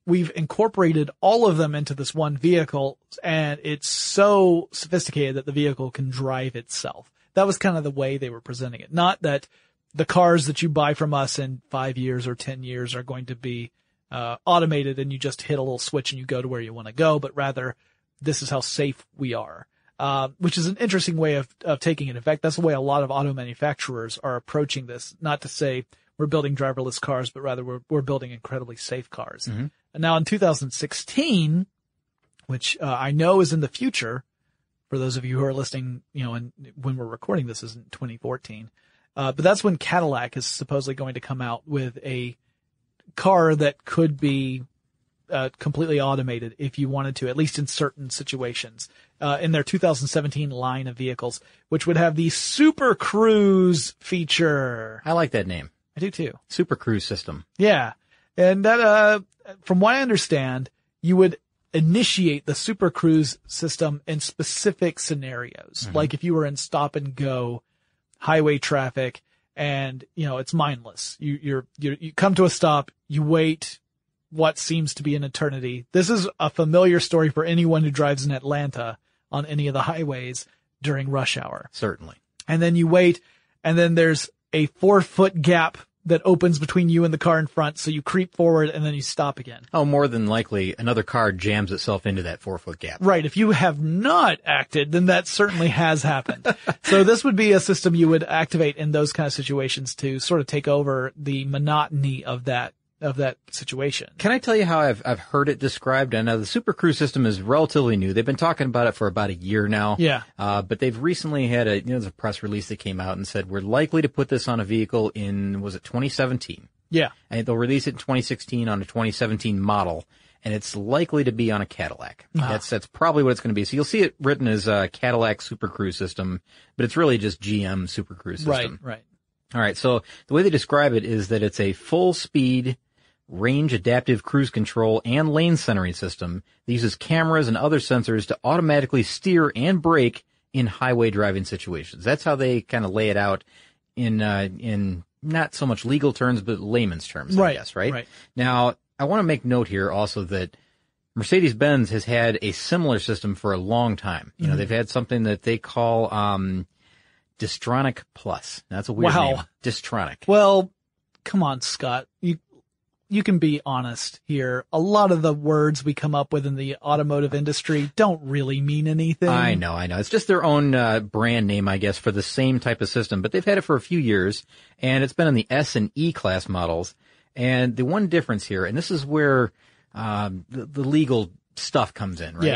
we've incorporated all of them into this one vehicle, and it's so sophisticated that the vehicle can drive itself. That was kind of the way they were presenting it. Not that the cars that you buy from us in five years or ten years are going to be uh, automated and you just hit a little switch and you go to where you want to go, but rather this is how safe we are, uh, which is an interesting way of, of taking it. In fact, that's the way a lot of auto manufacturers are approaching this. Not to say we're building driverless cars, but rather we're, we're building incredibly safe cars. Mm-hmm. And now in two thousand sixteen, which uh, I know is in the future, for those of you who are listening, you know, and when we're recording this is in twenty fourteen, uh, but that's when Cadillac is supposedly going to come out with a car that could be uh, completely automated if you wanted to, at least in certain situations, uh, in their two thousand seventeen line of vehicles, which would have the Super Cruise feature. I like that name. I do too. Super Cruise system. Yeah. And that, uh, from what I understand, you would initiate the Super Cruise system in specific scenarios. Mm-hmm. Like if you were in stop and go highway traffic and, you know, it's mindless. You, you're, you you come to a stop, you wait what seems to be an eternity. This is a familiar story for anyone who drives in Atlanta on any of the highways during rush hour. Certainly. And then you wait, and then there's a four foot gap that opens between you and the car in front, so you creep forward and then you stop again. Oh, more than likely, another car jams itself into that four-foot gap. Right. If you have not acted, then that certainly has happened. So this would be a system you would activate in those kind of situations to sort of take over the monotony of that of that situation. Can I tell you how I've I've heard it described? And uh, the Super Cruise system is relatively new. They've been talking about it for about a year now. Yeah. Uh, but they've recently had a, you know, there's a press release that came out and said we're likely to put this on a vehicle in, was it twenty seventeen? Yeah. And they'll release it in twenty sixteen on a twenty seventeen model, and it's likely to be on a Cadillac. Ah. That's that's probably what it's going to be. So you'll see it written as a Cadillac Super Cruise system, but it's really just G M Super Cruise system. Right, right. All right. So the way they describe it is that it's a full speed, range adaptive cruise control and lane centering system that uses cameras and other sensors to automatically steer and brake in highway driving situations. That's how they kind of lay it out in, uh, in not so much legal terms, but layman's terms, Right, I guess, right? right. Now, I want to make note here also that Mercedes-Benz has had a similar system for a long time. You know, Mhm. they've had something that they call, um, Distronic Plus. That's a weird Wow. name. Distronic. Well, come on, Scott. You you can be honest here. A lot of the words we come up with in the automotive industry don't really mean anything. I know, I know. It's just their own uh, brand name, I guess, for the same type of system. But they've had it for a few years, and it's been in the S and E class models. And the one difference here, and this is where um, the, the legal stuff comes in, right? Yeah.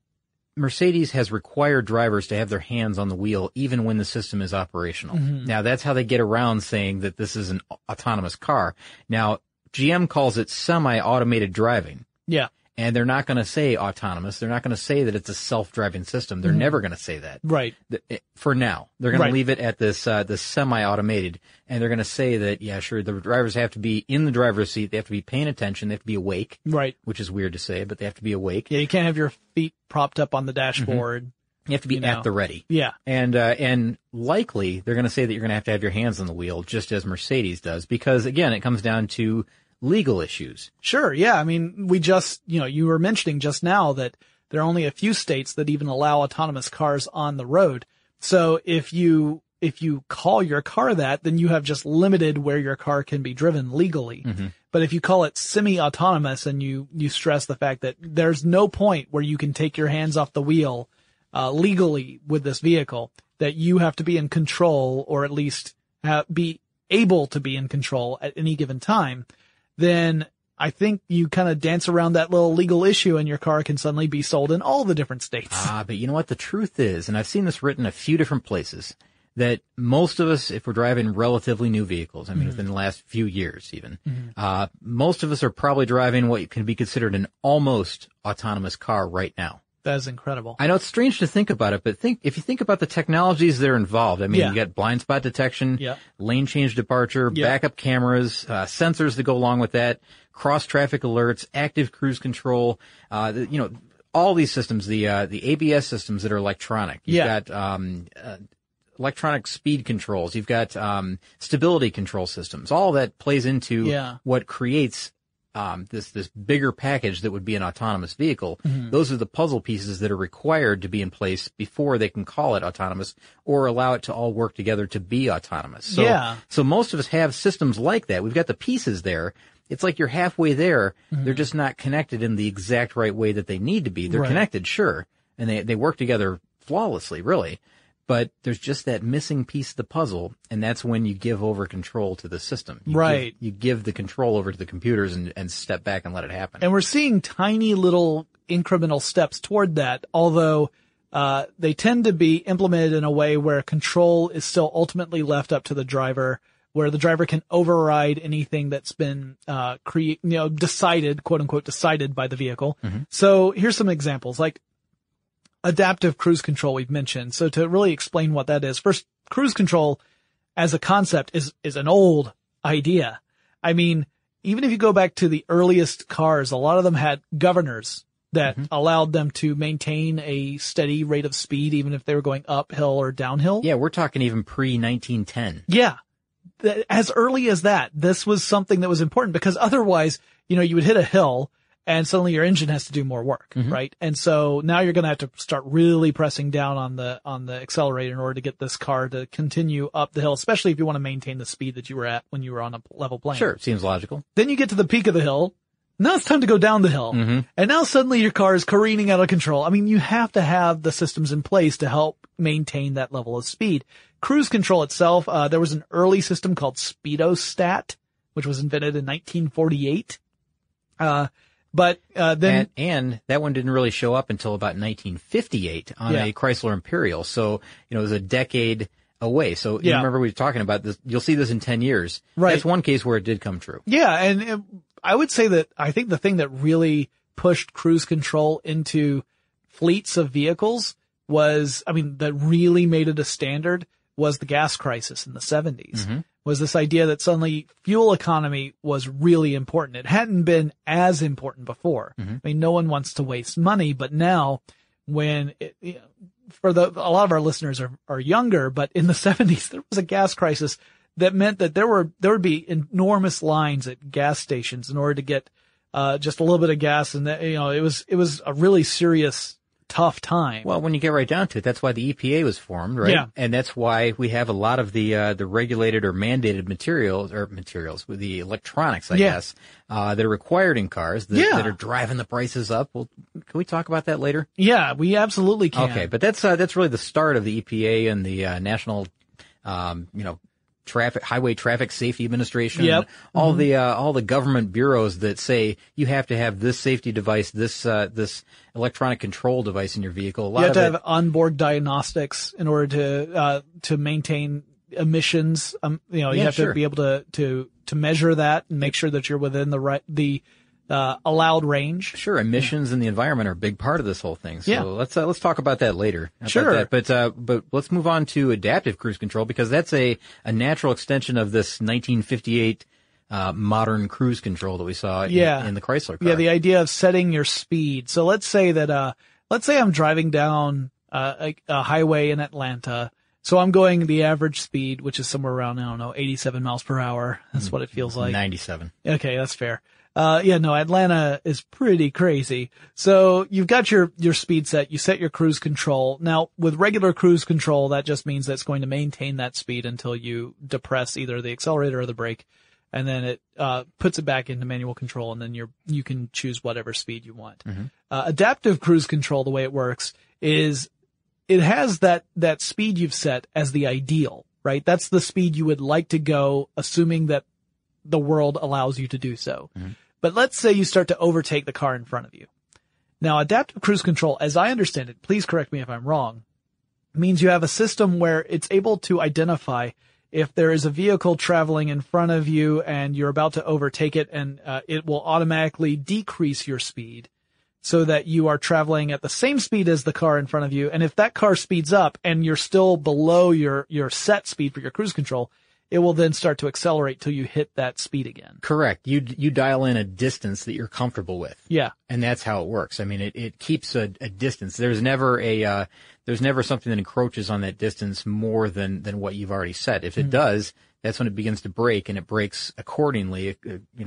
Mercedes has required drivers to have their hands on the wheel even when the system is operational. Mhm. Now, that's how they get around saying that this is an autonomous car. Now, G M calls it semi-automated driving. Yeah. And they're not going to say autonomous. They're not going to say that it's a self-driving system. They're Mhm. never going to say that. Right. The- it- For now. They're going Right. to leave it at this, uh, this semi-automated. And they're going to say that, yeah, sure, the drivers have to be in the driver's seat. They have to be paying attention. They have to be awake. Right. Which is weird to say, but they have to be awake. Yeah, you can't have your feet propped up on the dashboard. You have to be You at know. the ready. Yeah. And, uh, and likely they're going to say that you're going to have to have your hands on the wheel just as Mercedes does because again, it comes down to legal issues. Sure. Yeah. I mean, we just, you know, you were mentioning just now that there are only a few states that even allow autonomous cars on the road. So if you, if you call your car that, then you have just limited where your car can be driven legally. Mm-hmm. But if you call it semi-autonomous and you, you stress the fact that there's no point where you can take your hands off the wheel, uh, legally with this vehicle, that you have to be in control or at least uh, be able to be in control at any given time, then I think you kind of dance around that little legal issue and your car can suddenly be sold in all the different states. Ah, but you know what? The truth is, and I've seen this written a few different places, that most of us, if we're driving relatively new vehicles, I mean, Mhm. within the last few years even, Mhm. uh, most of us are probably driving what can be considered an almost autonomous car right now. That is incredible. I know it's strange to think about it, but think, if you think about the technologies that are involved, I mean, Yeah. you got blind spot detection, Yeah. lane change departure, Yeah. backup cameras, uh, sensors that go along with that, cross traffic alerts, active cruise control, uh, the, you know, all these systems, the, uh, the A B S systems that are electronic. You've Yeah. got, um, uh, electronic speed controls. You've got, um, stability control systems. All that plays into Yeah. what creates um, this this bigger package that would be an autonomous vehicle. Mhm. Those are the puzzle pieces that are required to be in place before they can call it autonomous or allow it to all work together to be autonomous. So, Yeah. So most of us have systems like that. We've got the pieces there. It's like you're halfway there. Mhm. They're just not connected in the exact right way that they need to be. They're Right. connected, sure, and they they work together flawlessly, really. But there's just that missing piece of the puzzle, and that's when you give over control to the system. You Right. Give, you give the control over to the computers and, and step back and let it happen. And we're seeing tiny little incremental steps toward that, although uh, they tend to be implemented in a way where control is still ultimately left up to the driver, where the driver can override anything that's been uh, cre- you know, decided, quote unquote, decided by the vehicle. Mhm. So here's some examples, like adaptive cruise control we've mentioned. So to really explain what that is, first, cruise control as a concept is, is an old idea. I mean, even if you go back to the earliest cars, a lot of them had governors that Mm-hmm. allowed them to maintain a steady rate of speed, even if they were going uphill or downhill. Yeah, we're talking even pre nineteen ten. Yeah. Th- As early as that, this was something that was important because otherwise, you know, you would hit a hill and suddenly your engine has to do more work, Mhm. right? And so now you're going to have to start really pressing down on the, on the accelerator in order to get this car to continue up the hill, especially if you want to maintain the speed that you were at when you were on a level plane. Sure, seems logical. Then you get to the peak of the hill. Now it's time to go down the hill. Mhm. And now suddenly your car is careening out of control. I mean, you have to have the systems in place to help maintain that level of speed. Cruise control itself, uh, there was an early system called Speedostat, which was invented in nineteen forty-eight. Uh, but, uh, then, and, and that one didn't really show up until about nineteen fifty-eight on Yeah. a Chrysler Imperial. So, you know, it was a decade away. So you Yeah. remember we were talking about this. You'll see this in ten years. Right. That's one case where it did come true. yeah, and it, I would say that I think the thing that really pushed cruise control into fleets of vehicles was, I mean, that really made it a standard was the gas crisis in the seventies. Mhm. Was this idea that suddenly fuel economy was really important. It hadn't been as important before. Mhm. I mean, no one wants to waste money, but now when it, you know, for the, a lot of our listeners are, are younger, but in the seventies, there was a gas crisis that meant that there were, there would be enormous lines at gas stations in order to get, uh, just a little bit of gas. And that, you know, it was, it was a really serious, tough time. Well, when you get right down to it, that's why the E P A was formed, right? Yeah. And that's why we have a lot of the uh, the regulated or mandated materials or materials with the electronics, I Yeah. guess, uh, that are required in cars that, Yeah. that are driving the prices up. Well, can we talk about that later? Yeah, we absolutely can. Okay, but that's uh, that's really the start of the E P A and the uh, National, um, you know, traffic highway traffic safety administration. Yep. All Mhm. the uh, all the government bureaus that say you have to have this safety device, this uh, this electronic control device in your vehicle. A lot You have of to it, have onboard diagnostics in order to, uh, to maintain emissions. Um, you know, you Yeah, have sure. to be able to, to, to measure that and make sure that you're within the right, the, uh, allowed range. Sure, emissions in the environment are a big part of this whole thing. So Yeah. let's uh, let's talk about that later. About Sure. that. But uh, but let's move on to adaptive cruise control because that's a a natural extension of this nineteen fifty-eight uh, modern cruise control that we saw in, Yeah. in the Chrysler car. Yeah, the idea of setting your speed. So let's say that, uh, let's say I'm driving down uh, a, a highway in Atlanta. So I'm going the average speed, which is somewhere around, I don't know, eighty-seven miles per hour. That's what it feels like. ninety-seven. Okay, that's fair. Uh, yeah, no, Atlanta is pretty crazy. So you've got your, your speed set, you set your cruise control. Now, with regular cruise control, that just means that it's going to maintain that speed until you depress either the accelerator or the brake. And then it, uh, puts it back into manual control and then you're, you can choose whatever speed you want. Mhm. Uh, adaptive cruise control, the way it works is it has that, that speed you've set as the ideal, right? That's the speed you would like to go, assuming that the world allows you to do so. Mhm. But let's say you start to overtake the car in front of you. Now, adaptive cruise control, as I understand it, please correct me if I'm wrong, means you have a system where it's able to identify if there is a vehicle traveling in front of you and you're about to overtake it, and uh, it will automatically decrease your speed so that you are traveling at the same speed as the car in front of you. And if that car speeds up and you're still below your, your set speed for your cruise control, it will then start to accelerate till you hit that speed again. Correct. You you dial in a distance that you're comfortable with. Yeah. And that's how it works. I mean, it, it keeps a, a distance. There's never a, uh, there's never something that encroaches on that distance more than, than what you've already set. If it Mhm. does, that's when it begins to brake and it brakes accordingly, uh, you know,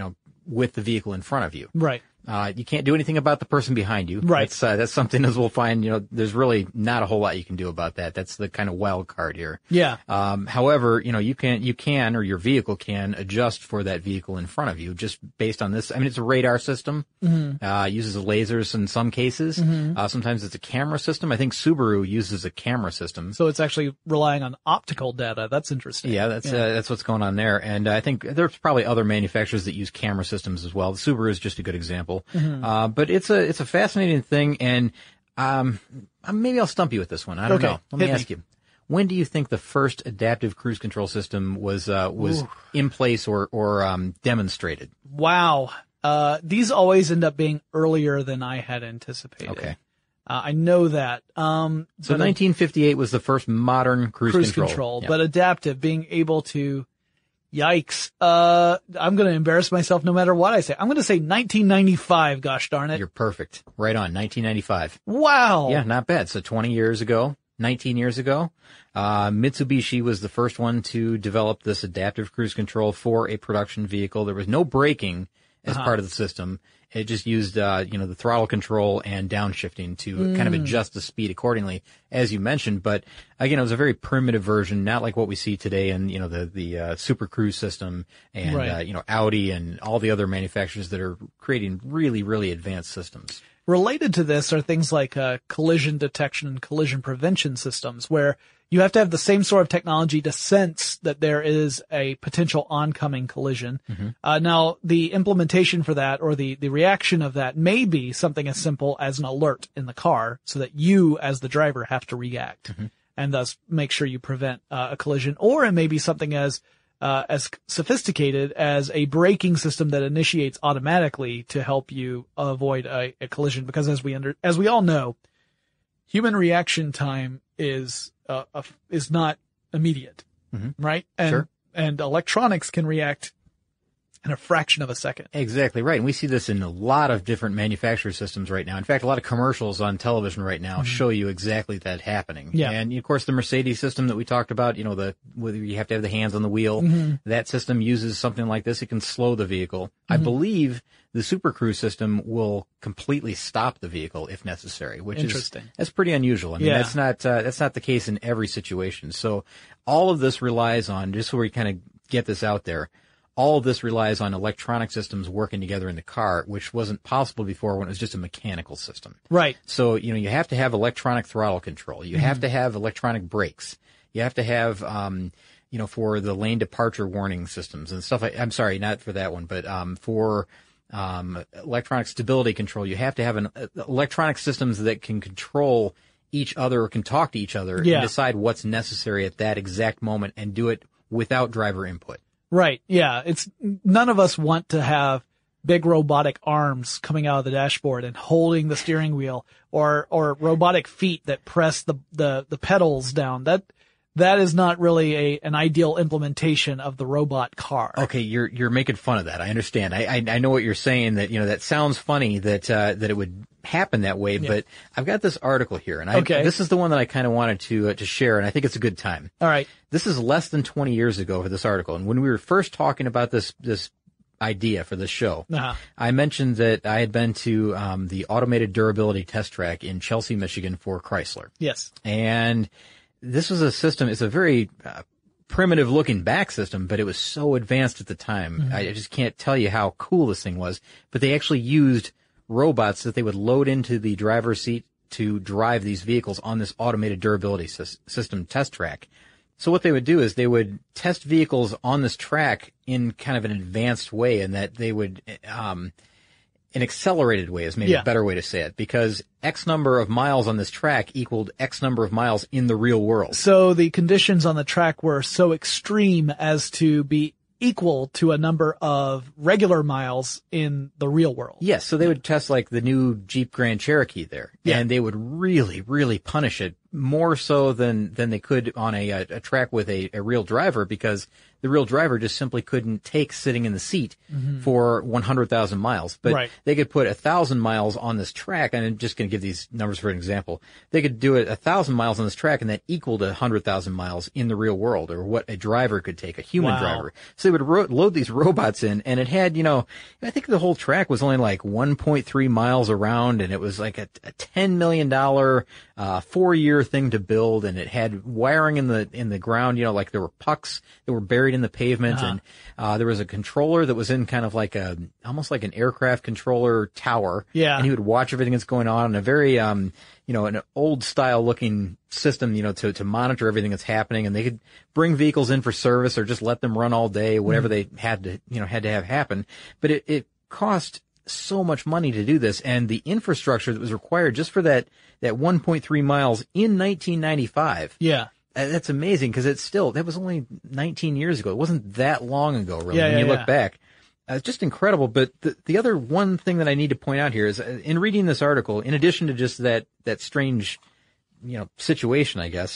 with the vehicle in front of you. Right. Uh, you can't do anything about the person behind you. Right. That's, uh, that's something, as we'll find, you know, there's really not a whole lot you can do about that. That's the kind of wild card here. Yeah. Um, however, you know, you can, you can, or your vehicle can adjust for that vehicle in front of you just based on this. I mean, it's a radar system. Mm-hmm. Uh, uses lasers in some cases. Mm-hmm. Uh, sometimes it's a camera system. I think Subaru uses a camera system. So it's actually relying on optical data. That's interesting. Yeah, that's, yeah. Uh, that's what's going on there. And I think there's probably other manufacturers that use camera systems as well. The Subaru is just a good example. Mm-hmm. Uh, but it's a, it's a fascinating thing. And, um, maybe I'll stump you with this one. I don't okay. know. Let me Hit ask me. you. When do you think the first adaptive cruise control system was, uh, was Ooh. in place or, or, um, demonstrated? Wow. Uh, these always end up being earlier than I had anticipated. Okay. Uh, I know that. Um, So but nineteen fifty-eight was the first modern cruise, cruise control. control, Yeah. but adaptive, being able to, yikes. Uh, I'm going to embarrass myself no matter what I say. I'm going to say nineteen ninety-five, gosh darn it. You're perfect. Right on. nineteen ninety-five. Wow. Yeah, not bad. So twenty years ago, nineteen years ago, uh, Mitsubishi was the first one to develop this adaptive cruise control for a production vehicle. There was no braking as Uh-huh. part of the system. It just used, uh, you know, the throttle control and downshifting to Mm. kind of adjust the speed accordingly, as you mentioned. But again, it was a very primitive version, not like what we see today in, you know, the, the, uh, Super Cruise system and, Right. uh, you know, Audi and all the other manufacturers that are creating really, really advanced systems. Related to this are things like uh, collision detection and collision prevention systems, where you have to have the same sort of technology to sense that there is a potential oncoming collision. Mm-hmm. Uh, now, the implementation for that or the, the reaction of that may be something as simple as an alert in the car so that you as the driver have to react Mm-hmm. and thus make sure you prevent uh, a collision. Or it may be something as Uh, as sophisticated as a braking system that initiates automatically to help you avoid a, a collision. Because as we under, as we all know, human reaction time is, uh, a, is not immediate, Mhm. right? And, Sure. and electronics can react in a fraction of a second. Exactly right. And we see this in a lot of different manufacturer systems right now. In fact, a lot of commercials on television right now Mm-hmm. show you exactly that happening. Yeah. And of course, the Mercedes system that we talked about, you know, the, whether you have to have the hands on the wheel, Mhm. that system uses something like this. It can slow the vehicle. I Mhm. believe the Super Cruise system will completely stop the vehicle if necessary, which Interesting. is, that's pretty unusual. I mean, Yeah. that's not, uh, that's not the case in every situation. So all of this relies on, just so we kind of get this out there, all of this relies on electronic systems working together in the car, which wasn't possible before when it was just a mechanical system. Right. So, you know, you have to have electronic throttle control. You have to have electronic brakes. You have to have, um, you know, for the lane departure warning systems and stuff like, I'm sorry, not for that one, but, um, for, um, electronic stability control, you have to have an uh, electronic systems that can control each other or can talk to each other Yeah. and decide what's necessary at that exact moment and do it without driver input. Right. Yeah. It's none of us want to have big robotic arms coming out of the dashboard and holding the steering wheel or, or robotic feet that press the, the, the pedals down. That, that is not really a, an ideal implementation of the robot car. Okay, you're you're making fun of that. I understand. I I, I know what you're saying. That you know that sounds funny that uh, that it would happen that way. Yeah. But I've got this article here, and I, Okay. this is the one that I kind of wanted to uh, to share, and I think it's a good time. All right. This is less than twenty years ago for this article, and when we were first talking about this this idea for this show, Uh-huh. I mentioned that I had been to um, the automated durability test track in Chelsea, Michigan for Chrysler. Yes. And this was a system, it's a very uh, primitive looking back system, but it was so advanced at the time. Mm-hmm. I, I just can't tell you how cool this thing was. But they actually used robots that they would load into the driver's seat to drive these vehicles on this automated durability sys- system test track. So what they would do is they would test vehicles on this track in kind of an advanced way, and that they would, um, an accelerated way is maybe Yeah. a better way to say it, because X number of miles on this track equaled X number of miles in the real world. So the conditions on the track were so extreme as to be equal to a number of regular miles in the real world. Yes, so they would test like the new Jeep Grand Cherokee there, Yeah. and they would really, really punish it more so than, than they could on a, a track with a, a real driver, because the real driver just simply couldn't take sitting in the seat mm-hmm. for one hundred thousand miles. But right. they could put one thousand miles on this track, and I'm just going to give these numbers for an example. They could do it one thousand miles on this track, and that equaled one hundred thousand miles in the real world, or what a driver could take, a human wow. driver. So they would ro- load these robots in, and it had, you know, I think the whole track was only like one point three miles around, and it was like a, a ten million dollars uh, four-year thing to build, and it had wiring in the in the ground, you know, like there were pucks that were buried in the pavement, uh-huh. and uh there was a controller that was in kind of like a almost like an aircraft controller tower. Yeah. And he would watch everything that's going on, in a very um you know, an old style looking system, you know, to to monitor everything that's happening, and they could bring vehicles in for service or just let them run all day, whatever mm. they had to, you know, had to have happen. But it, it cost so much money to do this, and the infrastructure that was required just for that that one point three miles in nineteen ninety-five. Yeah. That's amazing, because it's still, that was only nineteen years ago. It wasn't that long ago, really, yeah, when yeah, you yeah. look back. Uh, it's just incredible. But the, the other one thing that I need to point out here is, uh, in reading this article, in addition to just that, that strange, you know, situation, I guess,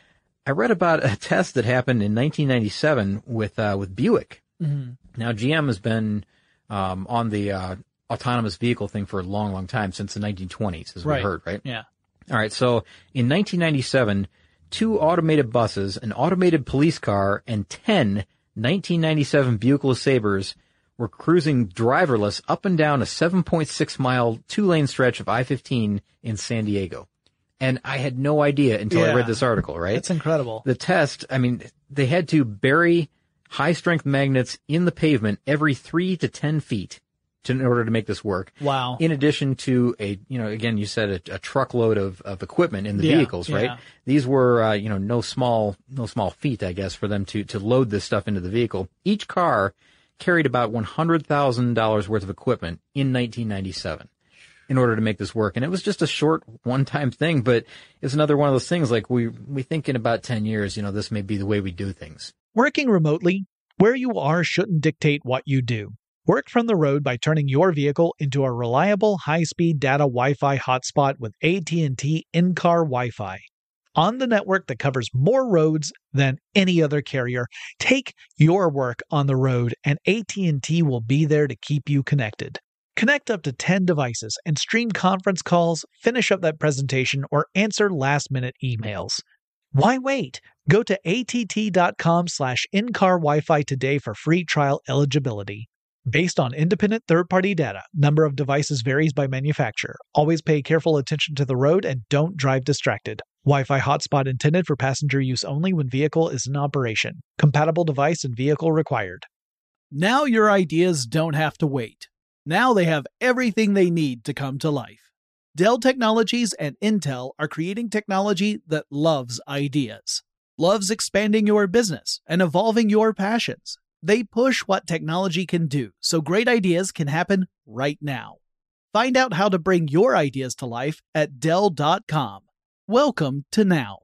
I read about a test that happened in nineteen ninety-seven with, uh, with Buick. Mm-hmm. Now, G M has been, um, on the, uh, autonomous vehicle thing for a long, long time, since the nineteen twenties, as right. we heard, right? Yeah. All right. So in nineteen ninety-seven, two automated buses, an automated police car, and ten nineteen ninety-seven Buick LeSabres were cruising driverless up and down a seven point six mile two-lane stretch of I fifteen in San Diego. And I had no idea until yeah. I read this article, right? That's incredible. The test, I mean, they had to bury high-strength magnets in the pavement every three to ten feet to, in order to make this work. Wow. In addition to a, you know, again, you said a, a truckload of, of equipment in the yeah, vehicles, right? Yeah. These were, uh, you know, no small, no small feat, I guess, for them to, to load this stuff into the vehicle. Each car carried about one hundred thousand dollars worth of equipment in nineteen ninety-seven in order to make this work. And it was just a short one-time thing, but it's another one of those things like we, we think in about ten years, you know, this may be the way we do things. Working remotely, where you are shouldn't dictate what you do. Work from the road by turning your vehicle into a reliable high-speed data Wi-Fi hotspot with A T and T in-car Wi-Fi. On the network that covers more roads than any other carrier, take your work on the road, and A T and T will be there to keep you connected. Connect up to ten devices and stream conference calls, finish up that presentation, or answer last-minute emails. Why wait? Go to att.com slash in-car Wi-Fi today for free trial eligibility. Based on independent third-party data, number of devices varies by manufacturer. Always pay careful attention to the road and don't drive distracted. Wi-Fi hotspot intended for passenger use only when vehicle is in operation. Compatible device and vehicle required. Now your ideas don't have to wait. Now they have everything they need to come to life. Dell Technologies and Intel are creating technology that loves ideas, loves expanding your business and evolving your passions. They push what technology can do so great ideas can happen right now. Find out how to bring your ideas to life at Dell dot com. Welcome to Now.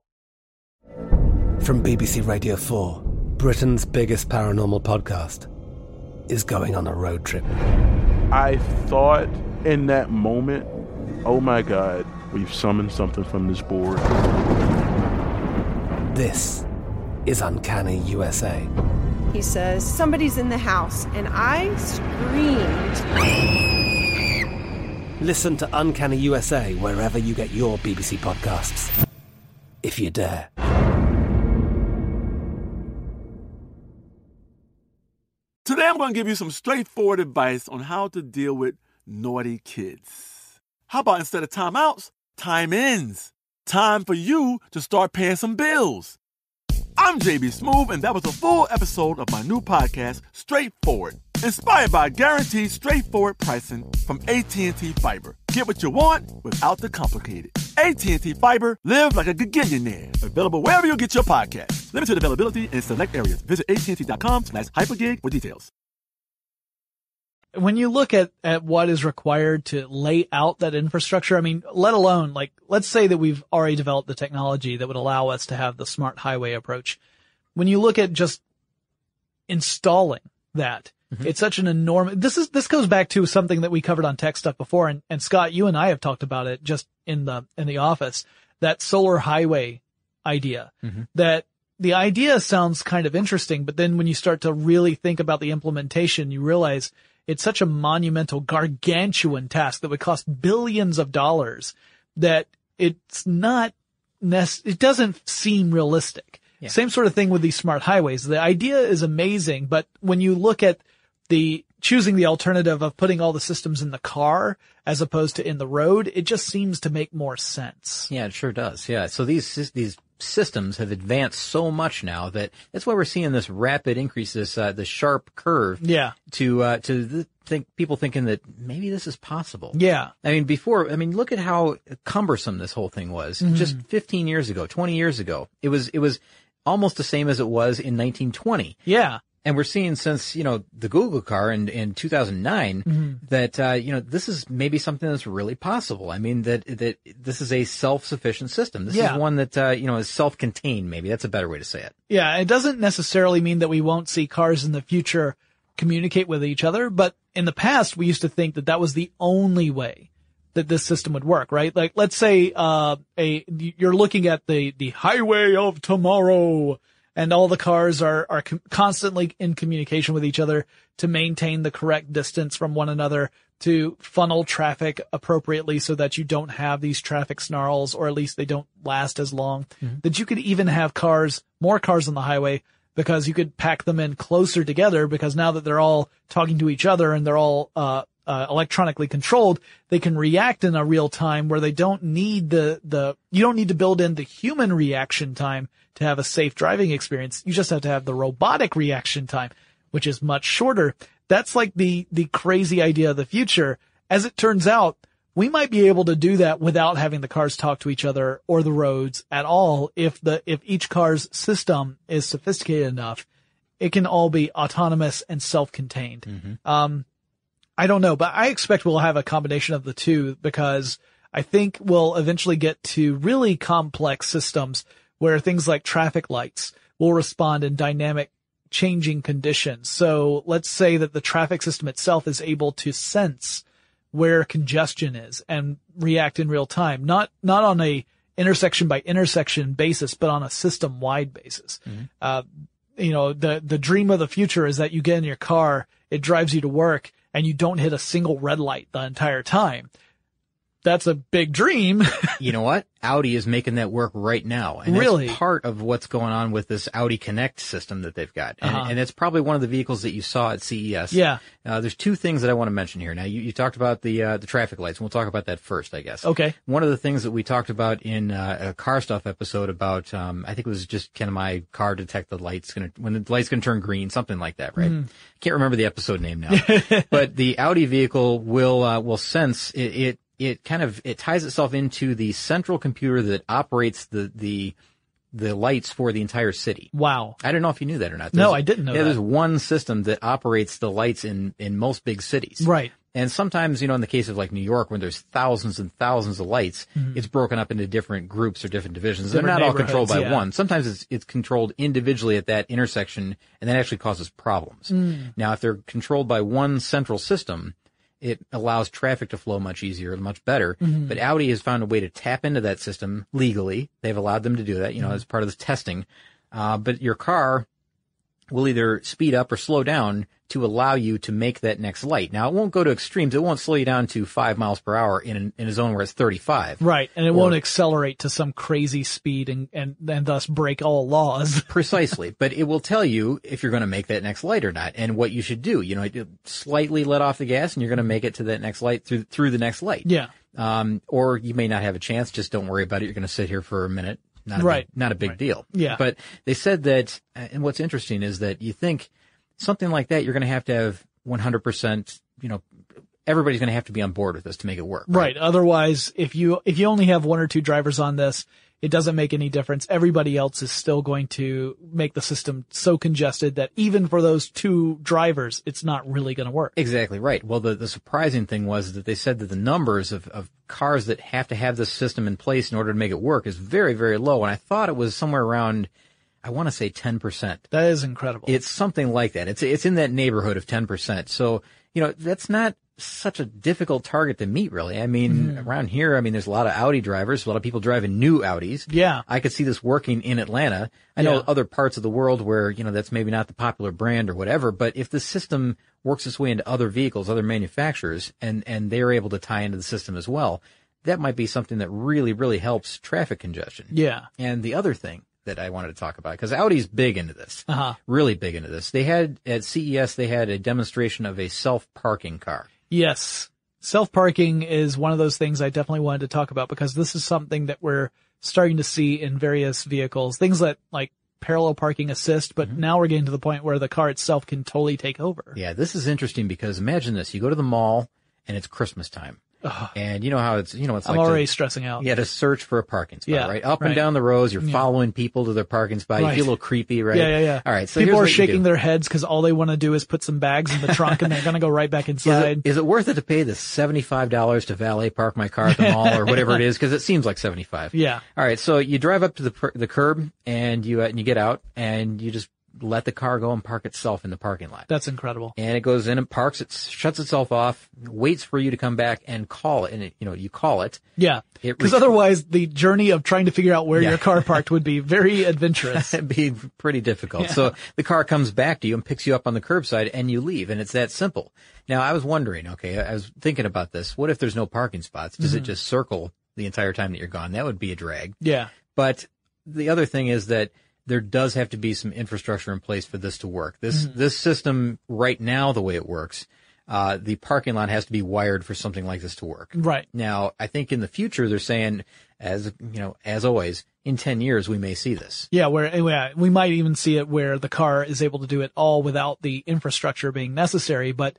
From B B C Radio four, Britain's biggest paranormal podcast is going on a road trip. I thought in that moment, oh my God, we've summoned something from this board. This is Uncanny U S A. He says, somebody's in the house, and I screamed. Listen to Uncanny U S A wherever you get your B B C podcasts, if you dare. Today I'm going to give you some straightforward advice on how to deal with naughty kids. How about instead of timeouts, time-ins? Time for you to start paying some bills. I'm J B Smoove, and that was a full episode of my new podcast, Straightforward, inspired by guaranteed straightforward pricing from A T and T Fiber. Get what you want without the complicated. A T and T Fiber, live like a gigillionaire. Available wherever you get your podcasts. Limited availability in select areas. Visit att.com slash hypergig for details. When you look at, at what is required to lay out that infrastructure, I mean, let alone, like, let's say that we've already developed the technology that would allow us to have the smart highway approach. When you look at just installing that, mm-hmm. it's such an enormous, this is, this goes back to something that we covered on Tech Stuff before. And, and Scott, you and I have talked about it just in the, in the office. that solar highway idea. Mm-hmm. That the idea sounds kind of interesting, but then when you start to really think about the implementation, you realize it's such a monumental, gargantuan task that would cost billions of dollars that it's not nec- it doesn't seem realistic. Yeah. Same sort of thing with these smart highways. The idea is amazing, but when you look at the choosing the alternative of putting all the systems in the car as opposed to in the road, it just seems to make more sense. Yeah, it sure does. Yeah. So these these systems have advanced so much now that that's why we're seeing this rapid increase, this uh, the sharp curve. Yeah. To uh, to the, think people thinking that maybe this is possible. Yeah. I mean, before, I mean, look at how cumbersome this whole thing was. Mm-hmm. Just fifteen years ago, twenty years ago, it was it was almost the same as it was in nineteen twenty. Yeah. And we're seeing since, you know, the Google car in, in two thousand nine mm-hmm. that, uh, you know, this is maybe something that's really possible. I mean, that, that this is a self-sufficient system. This yeah. is one that, uh, you know, is self-contained, maybe. That's a better way to say it. Yeah. It doesn't necessarily mean that we won't see cars in the future communicate with each other, but in the past, we used to think that that was the only way that this system would work, right? Like, let's say, uh, a, you're looking at the, the highway of tomorrow, and all the cars are, are com- constantly in communication with each other to maintain the correct distance from one another, to funnel traffic appropriately so that you don't have these traffic snarls, or at least they don't last as long. Mm-hmm. That you could even have cars, more cars on the highway, because you could pack them in closer together, because now that they're all talking to each other and they're all, uh, uh, electronically controlled, they can react in a real time where they don't need the, the, you don't need to build in the human reaction time to have a safe driving experience. You just have to have the robotic reaction time, which is much shorter. That's like the, the crazy idea of the future. As it turns out, we might be able to do that without having the cars talk to each other or the roads at all. If the, if each car's system is sophisticated enough, it can all be autonomous and self-contained. Mm-hmm. Um, I don't know, but I expect we'll have a combination of the two, because I think we'll eventually get to really complex systems where things like traffic lights will respond in dynamic changing conditions. So let's say that the traffic system itself is able to sense where congestion is and react in real time, not, not on a intersection by intersection basis, but on a system wide basis. Mm-hmm. Uh, you know, the, the dream of the future is that you get in your car, it drives you to work, and you don't hit a single red light the entire time. That's a big dream. You know what? Audi is making that work right now. And really? That's part of what's going on with this Audi Connect system that they've got. And, uh-huh. and it's probably one of the vehicles that you saw at C E S. Yeah. Uh, there's two things that I want to mention here. Now, you, you talked about the, uh, the traffic lights, and we'll talk about that first, I guess. Okay. One of the things that we talked about in, uh, a car stuff episode about, um, I think it was just, can my car detect the light's gonna, when the light's gonna turn green, something like that, right? Mm. Can't remember the episode name now. But the Audi vehicle will, uh, will sense it, it It kind of, it ties itself into the central computer that operates the, the, the lights for the entire city. Wow. I don't know if you knew that or not. No, There's, I didn't know yeah, that. There's one system that operates the lights in, in most big cities. Right. And sometimes, you know, in the case of like New York, when there's thousands and thousands of lights, mm-hmm. it's broken up into different groups or different divisions. Different They're not all controlled by yeah. one. Sometimes it's, it's controlled individually at that intersection, and that actually causes problems. Mm. Now, if they're controlled by one central system, it allows traffic to flow much easier and much better. Mm-hmm. But Audi has found a way to tap into that system legally. They've allowed them to do that, you know, mm-hmm. as part of this testing. Uh, but your car will either speed up or slow down to allow you to make that next light. Now, it won't go to extremes. It won't slow you down to five miles per hour in, in a zone where it's thirty-five. Right. And it or, won't accelerate to some crazy speed and, and, and thus break all laws. Precisely. But it will tell you if you're going to make that next light or not, and what you should do. You know, slightly let off the gas and you're going to make it to that next light through, through the next light. Yeah. Um, or you may not have a chance. Just don't worry about it. You're going to sit here for a minute. Not a right. big, not a big right. deal. Yeah. But they said that, and what's interesting is that you think something like that, you're going to have to have one hundred percent, you know, everybody's going to have to be on board with this to make it work. Right? right. Otherwise, if you, if you only have one or two drivers on this, it doesn't make any difference. Everybody else is still going to make the system so congested that even for those two drivers, it's not really going to work. Exactly right. Well, the, the surprising thing was that they said that the numbers of, of cars that have to have this system in place in order to make it work is very, very low. And I thought it was somewhere around, I want to say ten percent. That is incredible. It's something like that. It's, it's in that neighborhood of ten percent. So, you know, that's not such a difficult target to meet, really. I mean, Mm. around here, I mean, there's a lot of Audi drivers, a lot of people driving new Audis. Yeah. I could see this working in Atlanta. I know Yeah. other parts of the world where, you know, that's maybe not the popular brand or whatever, but if the system works its way into other vehicles, other manufacturers, and, and they're able to tie into the system as well, that might be something that really, really helps traffic congestion. Yeah. And the other thing that I wanted to talk about, because Audi's big into this, Uh-huh. really big into this. They had, at C E S, they had a demonstration of a self-parking car. Yes. Self-parking is one of those things I definitely wanted to talk about because this is something that we're starting to see in various vehicles. Things that like parallel parking assist, but mm-hmm. now we're getting to the point where the car itself can totally take over. Yeah, this is interesting because imagine this. You go to the mall and it's Christmas time. Ugh. And you know how it's, you know, it's I'm like already to, stressing out. Yeah, to search for a parking spot, Yeah, right? Up right. and down the rows, you're Yeah. following people to their parking spot. Right. You feel a little creepy, right? Yeah, yeah, yeah. All right, so people here's are what you shaking do. their heads because all they want to do is put some bags in the trunk and they're going to go right back Is inside. it, is it worth it to pay the seventy-five dollars to valet park my car at the mall or whatever it is? Because it seems like seventy-five. Yeah. All right, so you drive up to the per- the curb and you uh, and you get out and you just let the car go and park itself in the parking lot. That's incredible. And it goes in and parks, it shuts itself off, waits for you to come back and call it. And it, you know, you call it. Yeah. It Because re- otherwise the journey of trying to figure out where Yeah. your car parked would be very adventurous. It'd be pretty difficult. Yeah. So the car comes back to you and picks you up on the curbside and you leave. And it's that simple. Now I was wondering, okay, I was thinking about this. What if there's no parking spots? Does Mhm. it just circle the entire time that you're gone? That would be a drag. Yeah. But the other thing is that there does have to be some infrastructure in place for this to work. This, Mhm. this system right now, the way it works, uh, the parking lot has to be wired for something like this to work. Right. Now, I think in the future, they're saying, as, you know, as always, in ten years, we may see this. Yeah, where yeah, we might even see it where the car is able to do it all without the infrastructure being necessary. But